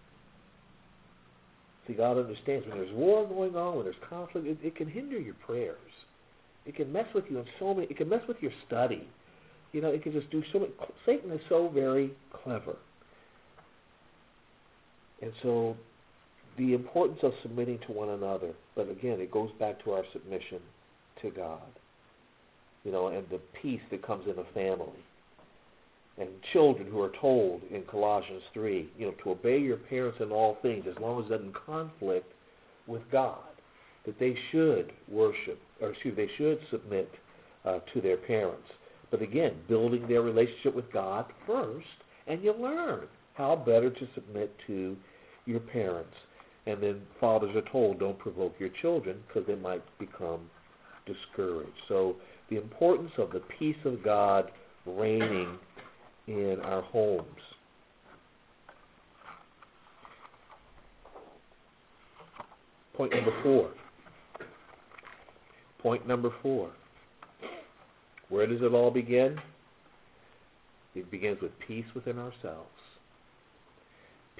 See, God understands when there's war going on, when there's conflict, it, it can hinder your prayers. It can mess with you in so many, it can mess with your study. You know, it can just do so much. Satan is so very clever. And so the importance of submitting to one another, but again, it goes back to our submission to God. You know, and the peace that comes in a family. And children who are told in Colossians three, you know, to obey your parents in all things as long as it doesn't conflict with God. That they should worship, or excuse me, they should submit uh, to their parents. But again, building their relationship with God first, and you learn how better to submit to your parents. And then fathers are told, don't provoke your children because they might become discouraged. So the importance of the peace of God reigning in our homes. Point number four. Point number four. Where does it all begin? It begins with peace within ourselves.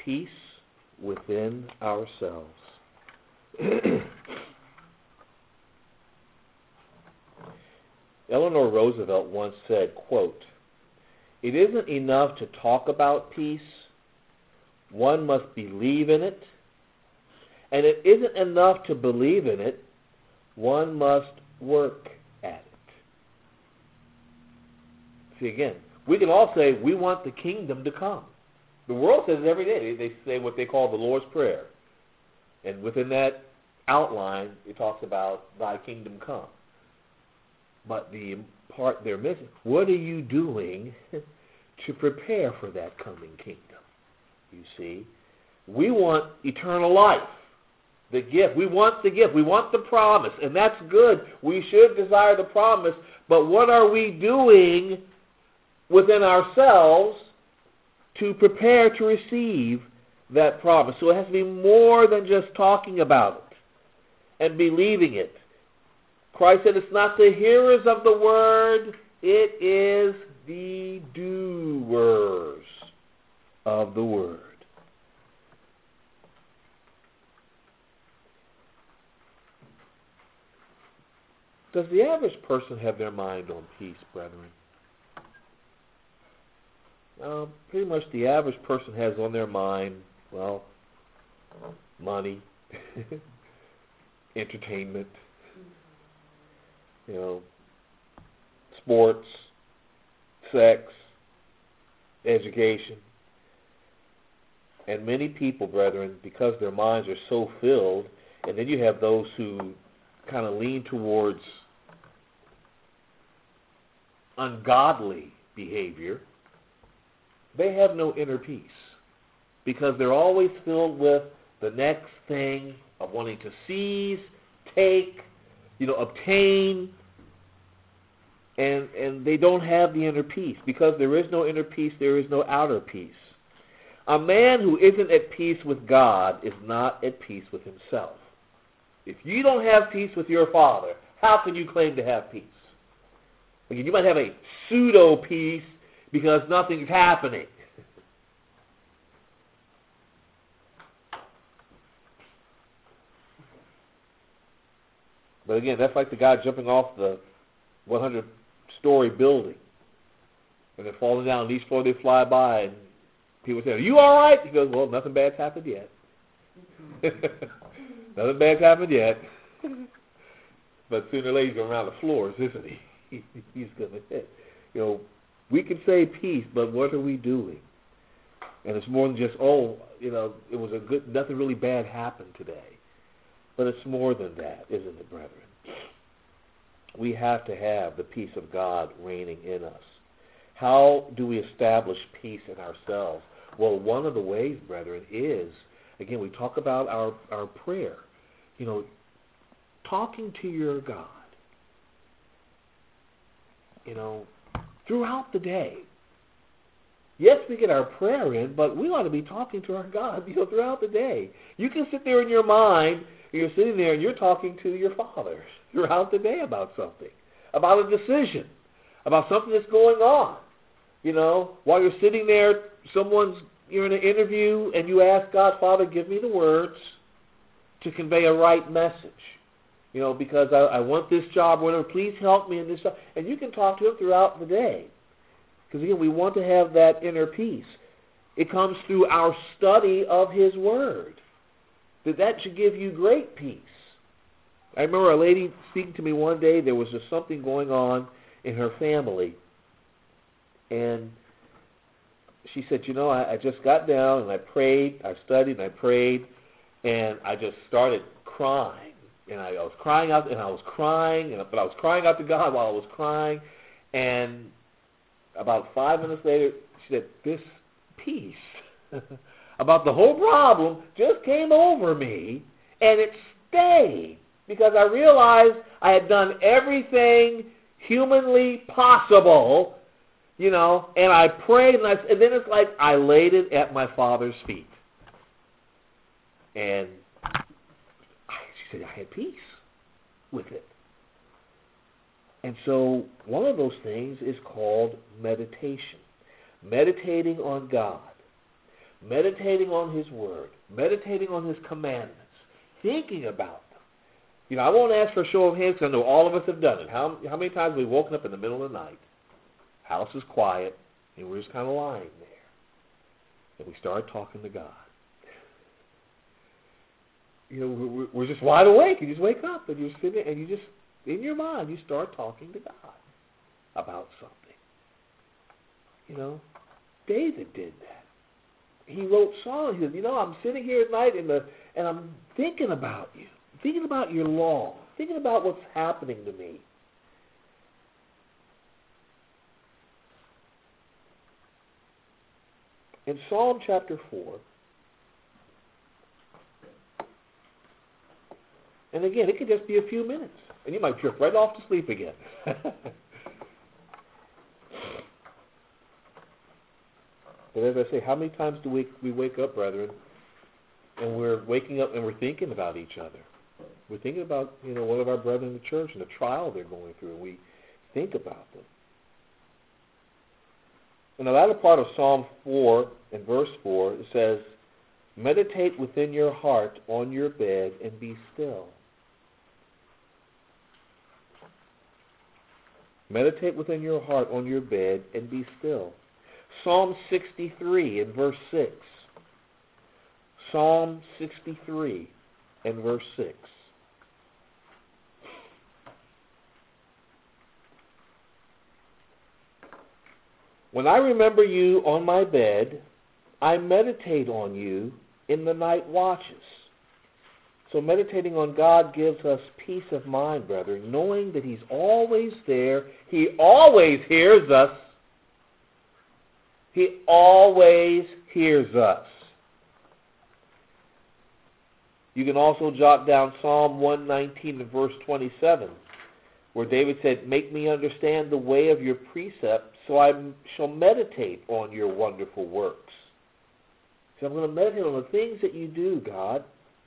peace within ourselves. Eleanor Roosevelt once said, quote, "It isn't enough to talk about peace. One must believe in it. And it isn't enough to believe in it. One must work at it." See, again, we can all say we want the kingdom to come. The world says it every day. They say what they call the Lord's Prayer. And within that outline, it talks about thy kingdom come. But the part they're missing, what are you doing to prepare for that coming kingdom? You see, we want eternal life, the gift. We want the gift. We want the promise, and that's good. We should desire the promise, but what are we doing within ourselves to prepare to receive that promise? So it has to be more than just talking about it and believing it. Christ said it's not the hearers of the word, it is the doers of the word. Does the average person have their mind on peace, brethren? Uh, pretty much the average person has on their mind, well, money, entertainment, you know, sports, sex, education. And many people, brethren, because their minds are so filled, and then you have those who kind of lean towards ungodly behavior, they have no inner peace because they're always filled with the next thing of wanting to seize, take, you know, obtain, and and they don't have the inner peace. Because there is no inner peace, there is no outer peace. A man who isn't at peace with God is not at peace with himself. If you don't have peace with your Father, how can you claim to have peace? Again, you might have a pseudo-peace because nothing's happening. But again, that's like the guy jumping off the one hundred story building and then falling down, and each floor they fly by, and people say, "Are you all right?" He goes, "Well, nothing bad's happened yet." Nothing bad's happened yet. But sooner or later he's going around the floors, isn't he? He's going to hit. You know, we can say peace, but what are we doing? And it's more than just, oh, you know, it was a good, nothing really bad happened today. But it's more than that, isn't it, brethren? We have to have the peace of God reigning in us. How do we establish peace in ourselves? Well, one of the ways, brethren, is, again, we talk about our, our prayer. You know, talking to your God. You know, throughout the day. Yes, we get our prayer in, but we ought to be talking to our God, you know, throughout the day. You can sit there in your mind, you're sitting there and you're talking to your Father throughout the day about something, about a decision, about something that's going on. You know, while you're sitting there, someone's, you're in an interview and you ask God, "Father, give me the words to convey a right message. You know, because I, I want this job, whatever, please help me in this job." And you can talk to him throughout the day. Because, again, we want to have that inner peace. It comes through our study of his word. That that should give you great peace. I remember a lady speaking to me one day. There was just something going on in her family. And she said, you know, I, I just got down and I prayed, I studied and I prayed, and I just started crying. And I, I was crying out, and I was crying, and, but I was crying out to God while I was crying. And about five minutes later, she said, this peace about the whole problem just came over me, and it stayed because I realized I had done everything humanly possible, you know, and I prayed, and, I, and then it's like I laid it at my Father's feet. And she said, I had peace with it. And so one of those things is called meditation. Meditating on God. meditating on his word, meditating on his commandments, thinking about them. You know, I won't ask for a show of hands because I know all of us have done it. How, how many times have we woken up in the middle of the night, house is quiet, and we're just kind of lying there, and we start talking to God. You know, we're just wide awake. You just wake up, and you're sitting, and you just, in your mind, you start talking to God about something. You know, David did that. He wrote songs. He said, you know, I'm sitting here at night, in the, and I'm thinking about you, thinking about your law, thinking about what's happening to me. In Psalm chapter four, and again, it could just be a few minutes, and you might drift right off to sleep again. But as I say, how many times do we, we wake up, brethren, and we're waking up and we're thinking about each other? We're thinking about, you know, one of our brethren in the church and the trial they're going through, and we think about them. In the latter part of Psalm four and verse four, it says, meditate within your heart on your bed and be still. Meditate within your heart on your bed and be still. Psalm sixty-three and verse six. Psalm sixty-three and verse six. When I remember you on my bed, I meditate on you in the night watches. So meditating on God gives us peace of mind, brethren, knowing that he's always there. He always hears us. He always hears us. You can also jot down Psalm one nineteen and verse twenty-seven, where David said, make me understand the way of your precepts, so I shall meditate on your wonderful works. So I'm going to meditate on the things that you do, God.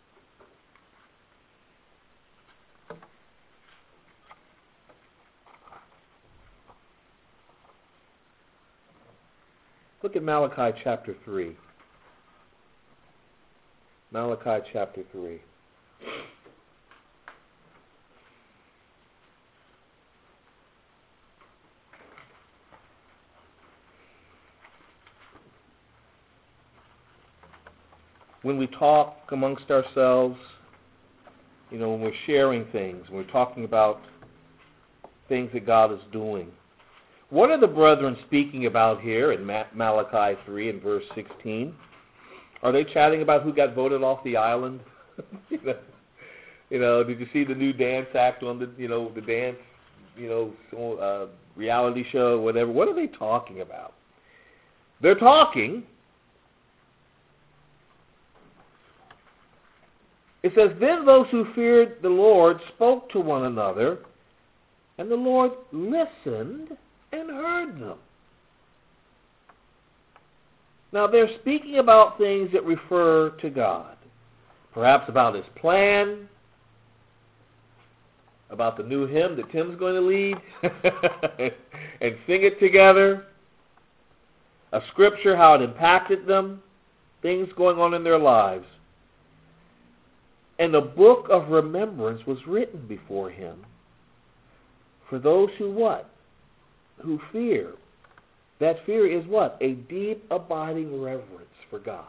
Look at Malachi chapter three. Malachi chapter three. When we talk amongst ourselves, you know, when we're sharing things, when we're talking about things that God is doing, what are the brethren speaking about here in Malachi three and verse sixteen? Are they chatting about who got voted off the island? you, know, you know, did you see the new dance act on the, you know, the dance, you know, uh, reality show, whatever? What are they talking about? They're talking. It says, then those who feared the Lord spoke to one another, and the Lord listened and heard them. Now they're speaking about things that refer to God. Perhaps about his plan, about the new hymn that Tim's going to lead, and sing it together, a scripture, how it impacted them, things going on in their lives. And a book of remembrance was written before him for those who what? Who fear. That fear is what? A deep, abiding reverence for God.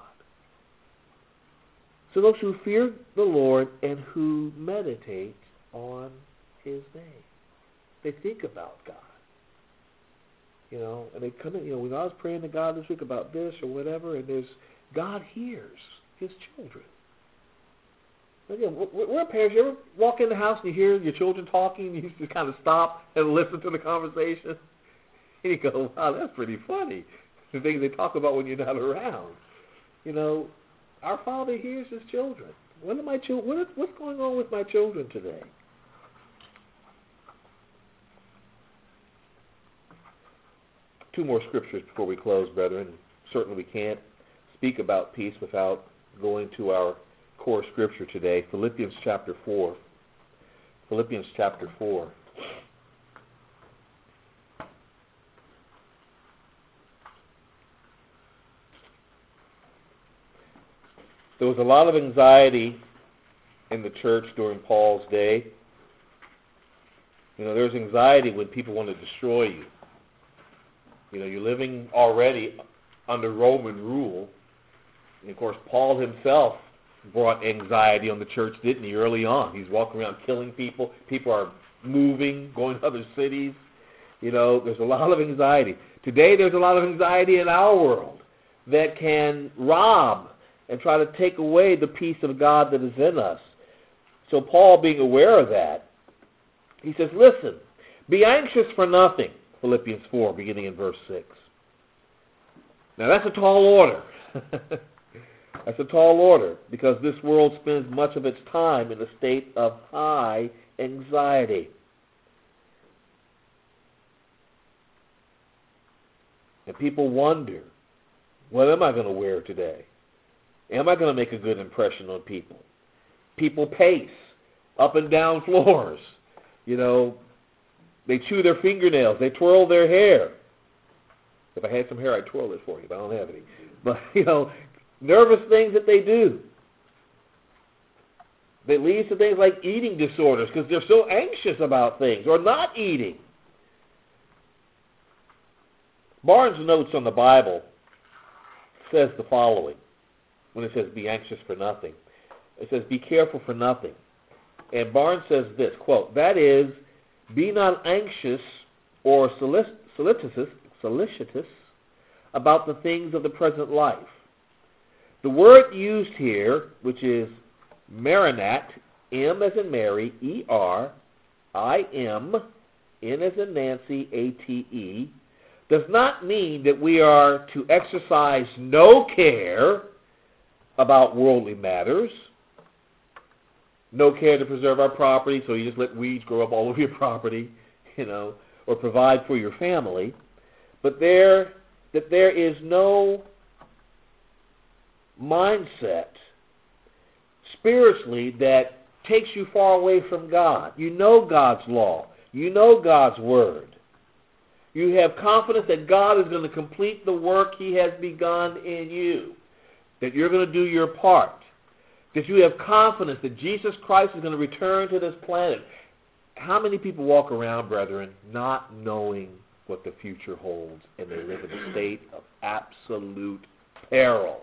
So those who fear the Lord and who meditate on his name. They think about God. You know, and they come in, you know, when I was praying to God this week about this or whatever, and there's, God hears his children. Again, we're parents. You ever walk in the house and you hear your children talking, and you just kind of stop and listen to the conversation? And you go, wow, that's pretty funny. The things they talk about when you're not around. You know, our Father hears his children. What are my children? What is, what's going on with my children today? Two more scriptures before we close, brethren. Certainly we can't speak about peace without going to our core scripture today, Philippians chapter four. Philippians chapter four. was a lot of anxiety in the church during Paul's day. You know, there's anxiety when people want to destroy you. You know, you're living already under Roman rule. And of course, Paul himself brought anxiety on the church, didn't he, early on? He's walking around killing people. People are moving, going to other cities. You know, there's a lot of anxiety. Today, there's a lot of anxiety in our world that can rob and try to take away the peace of God that is in us. So Paul, being aware of that, he says, listen, be anxious for nothing, Philippians four, beginning in verse six. Now, that's a tall order. That's a tall order because this world spends much of its time in a state of high anxiety. And people wonder, what am I going to wear today? Am I going to make a good impression on people? People pace up and down floors. You know, they chew their fingernails. They twirl their hair. If I had some hair, I'd twirl it for you, but I don't have any. But, you know, nervous things that they do. That leads to things like eating disorders because they're so anxious about things or not eating. Barnes' notes on the Bible says the following when it says be anxious for nothing. It says be careful for nothing. And Barnes says this, quote, that is, be not anxious or solicitous, solicitous about the things of the present life. The word used here, which is marinat, M as in Mary, E R I M, N as in Nancy, A T E, does not mean that we are to exercise no care about worldly matters, no care to preserve our property, so you just let weeds grow up all over your property, you know, or provide for your family, but there that there is no mindset spiritually that takes you far away from God. You know God's law. You know God's word. You have confidence that God is going to complete the work He has begun in you, that you're going to do your part, that you have confidence that Jesus Christ is going to return to this planet. How many people walk around, brethren, not knowing what the future holds, and they live in a state of absolute peril?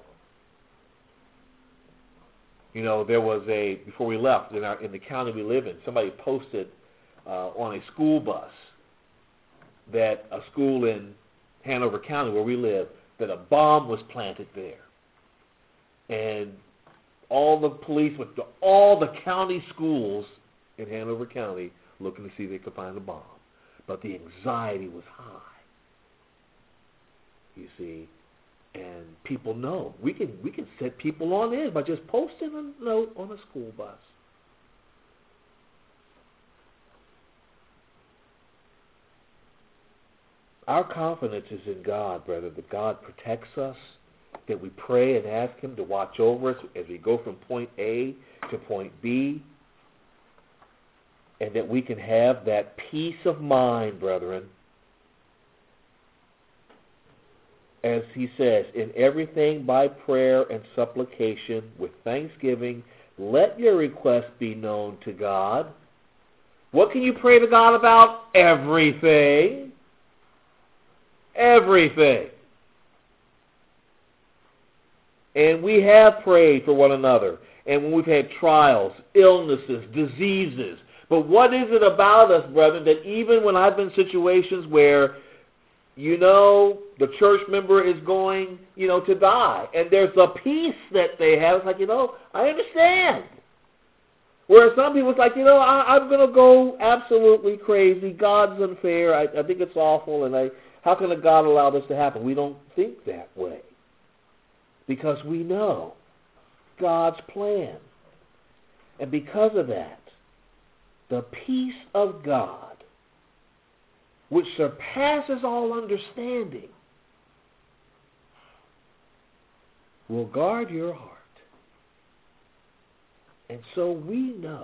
You know, there was a, before we left, in, our, in the county we live in, somebody posted uh, on a school bus that a school in Hanover County where we live, that a bomb was planted there. And all the police went to all the county schools in Hanover County looking to see if they could find a bomb. But the anxiety was high, you see. And people know. We can we can set people on edge by just posting a note on a school bus. Our confidence is in God, brother, that God protects us, that we pray and ask Him to watch over us as we go from point A to point B, and that we can have that peace of mind, brethren, as he says, in everything by prayer and supplication with thanksgiving, let your requests be known to God. What can you pray to God about? Everything. Everything. And we have prayed for one another. And when we've had trials, illnesses, diseases. But what is it about us, brethren, that even when I've been in situations where, you know, the church member is going, you know, to die, and there's a peace that they have. It's like, you know, I understand. Whereas some people, it's like, you know, I, I'm going to go absolutely crazy. God's unfair. I, I think it's awful, and I, how can a God allow this to happen? We don't think that way because we know God's plan. And because of that, the peace of God, which surpasses all understanding, will guard your heart. And so we know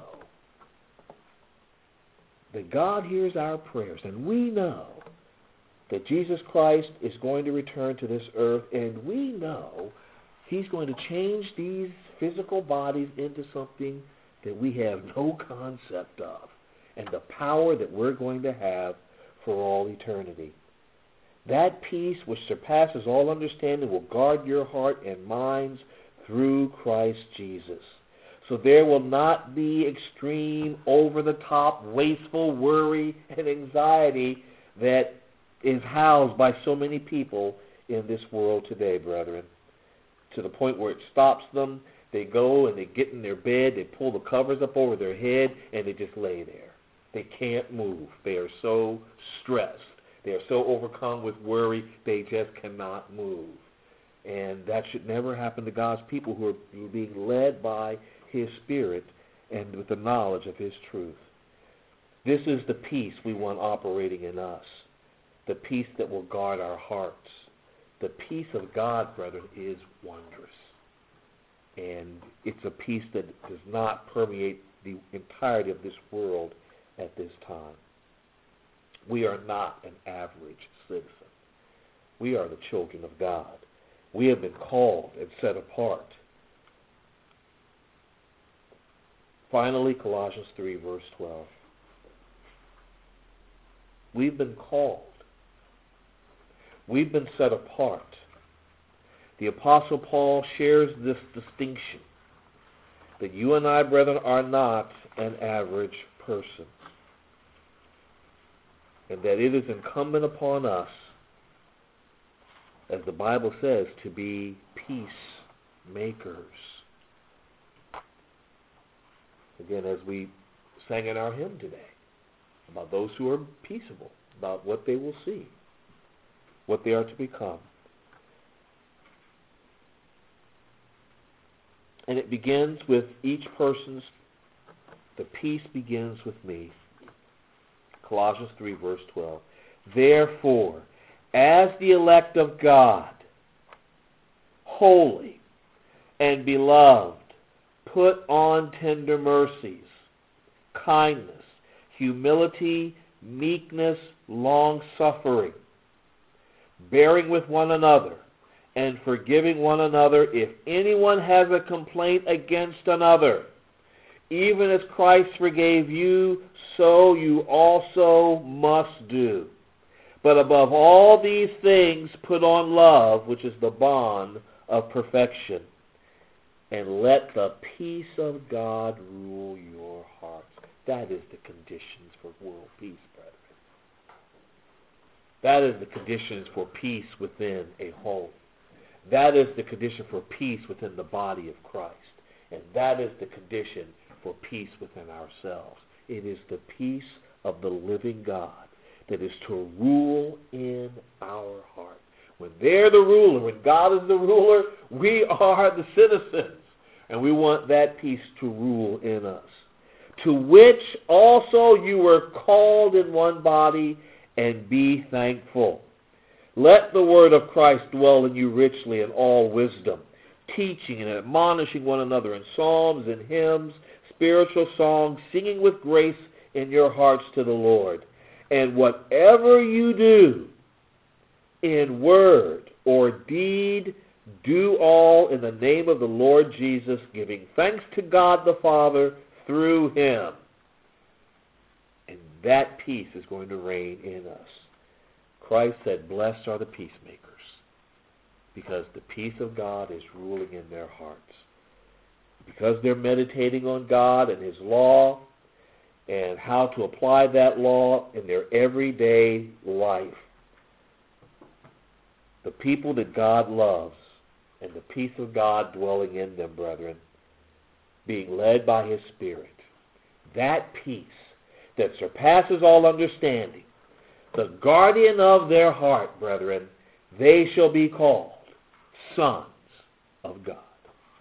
that God hears our prayers, and we know that Jesus Christ is going to return to this earth, and we know He's going to change these physical bodies into something that we have no concept of, and the power that we're going to have for all eternity. That peace which surpasses all understanding will guard your heart and minds through Christ Jesus. So there will not be extreme, over-the-top, wasteful worry and anxiety that is housed by so many people in this world today, brethren, to the point where it stops them. They go and they get in their bed, they pull the covers up over their head, and they just lay there. They can't move. They are so stressed. They are so overcome with worry, they just cannot move. And that should never happen to God's people who are being led by His Spirit and with the knowledge of His truth. This is the peace we want operating in us, the peace that will guard our hearts. The peace of God, brethren, is wondrous. And it's a peace that does not permeate the entirety of this world at this time. We are not an average citizen. We are the children of God. We have been called and set apart. Finally, Colossians three, verse twelve. We've been called. We've been set apart. The Apostle Paul shares this distinction, that you and I, brethren, are not an average person, and that it is incumbent upon us, as the Bible says, to be peacemakers. Again, as we sang in our hymn today, about those who are peaceable, about what they will see, what they are to become. And it begins with each person's, the peace begins with me. Colossians three, verse twelve. Therefore, as the elect of God, holy and beloved, put on tender mercies, kindness, humility, meekness, long-suffering, bearing with one another, and forgiving one another if anyone has a complaint against another. Even as Christ forgave you, so you also must do. But above all these things, put on love, which is the bond of perfection. And let the peace of God rule your hearts. That is the conditions for world peace, brethren. That is the conditions for peace within a home. That is the condition for peace within the body of Christ. And that is the condition for peace within ourselves. It is the peace of the living God that is to rule in our heart. When they're the ruler, when God is the ruler, we are the citizens. And we want that peace to rule in us. To which also you were called in one body, and be thankful. Let the word of Christ dwell in you richly in all wisdom, teaching and admonishing one another in psalms and hymns, spiritual songs, singing with grace in your hearts to the Lord. And whatever you do, in word or deed, do all in the name of the Lord Jesus, giving thanks to God the Father through Him. And that peace is going to reign in us. Christ said, blessed are the peacemakers, because the peace of God is ruling in their hearts. Because they're meditating on God and His law and how to apply that law in their everyday life. The people that God loves and the peace of God dwelling in them, brethren, being led by His Spirit, that peace that surpasses all understanding, the guardian of their heart, brethren, they shall be called sons of God.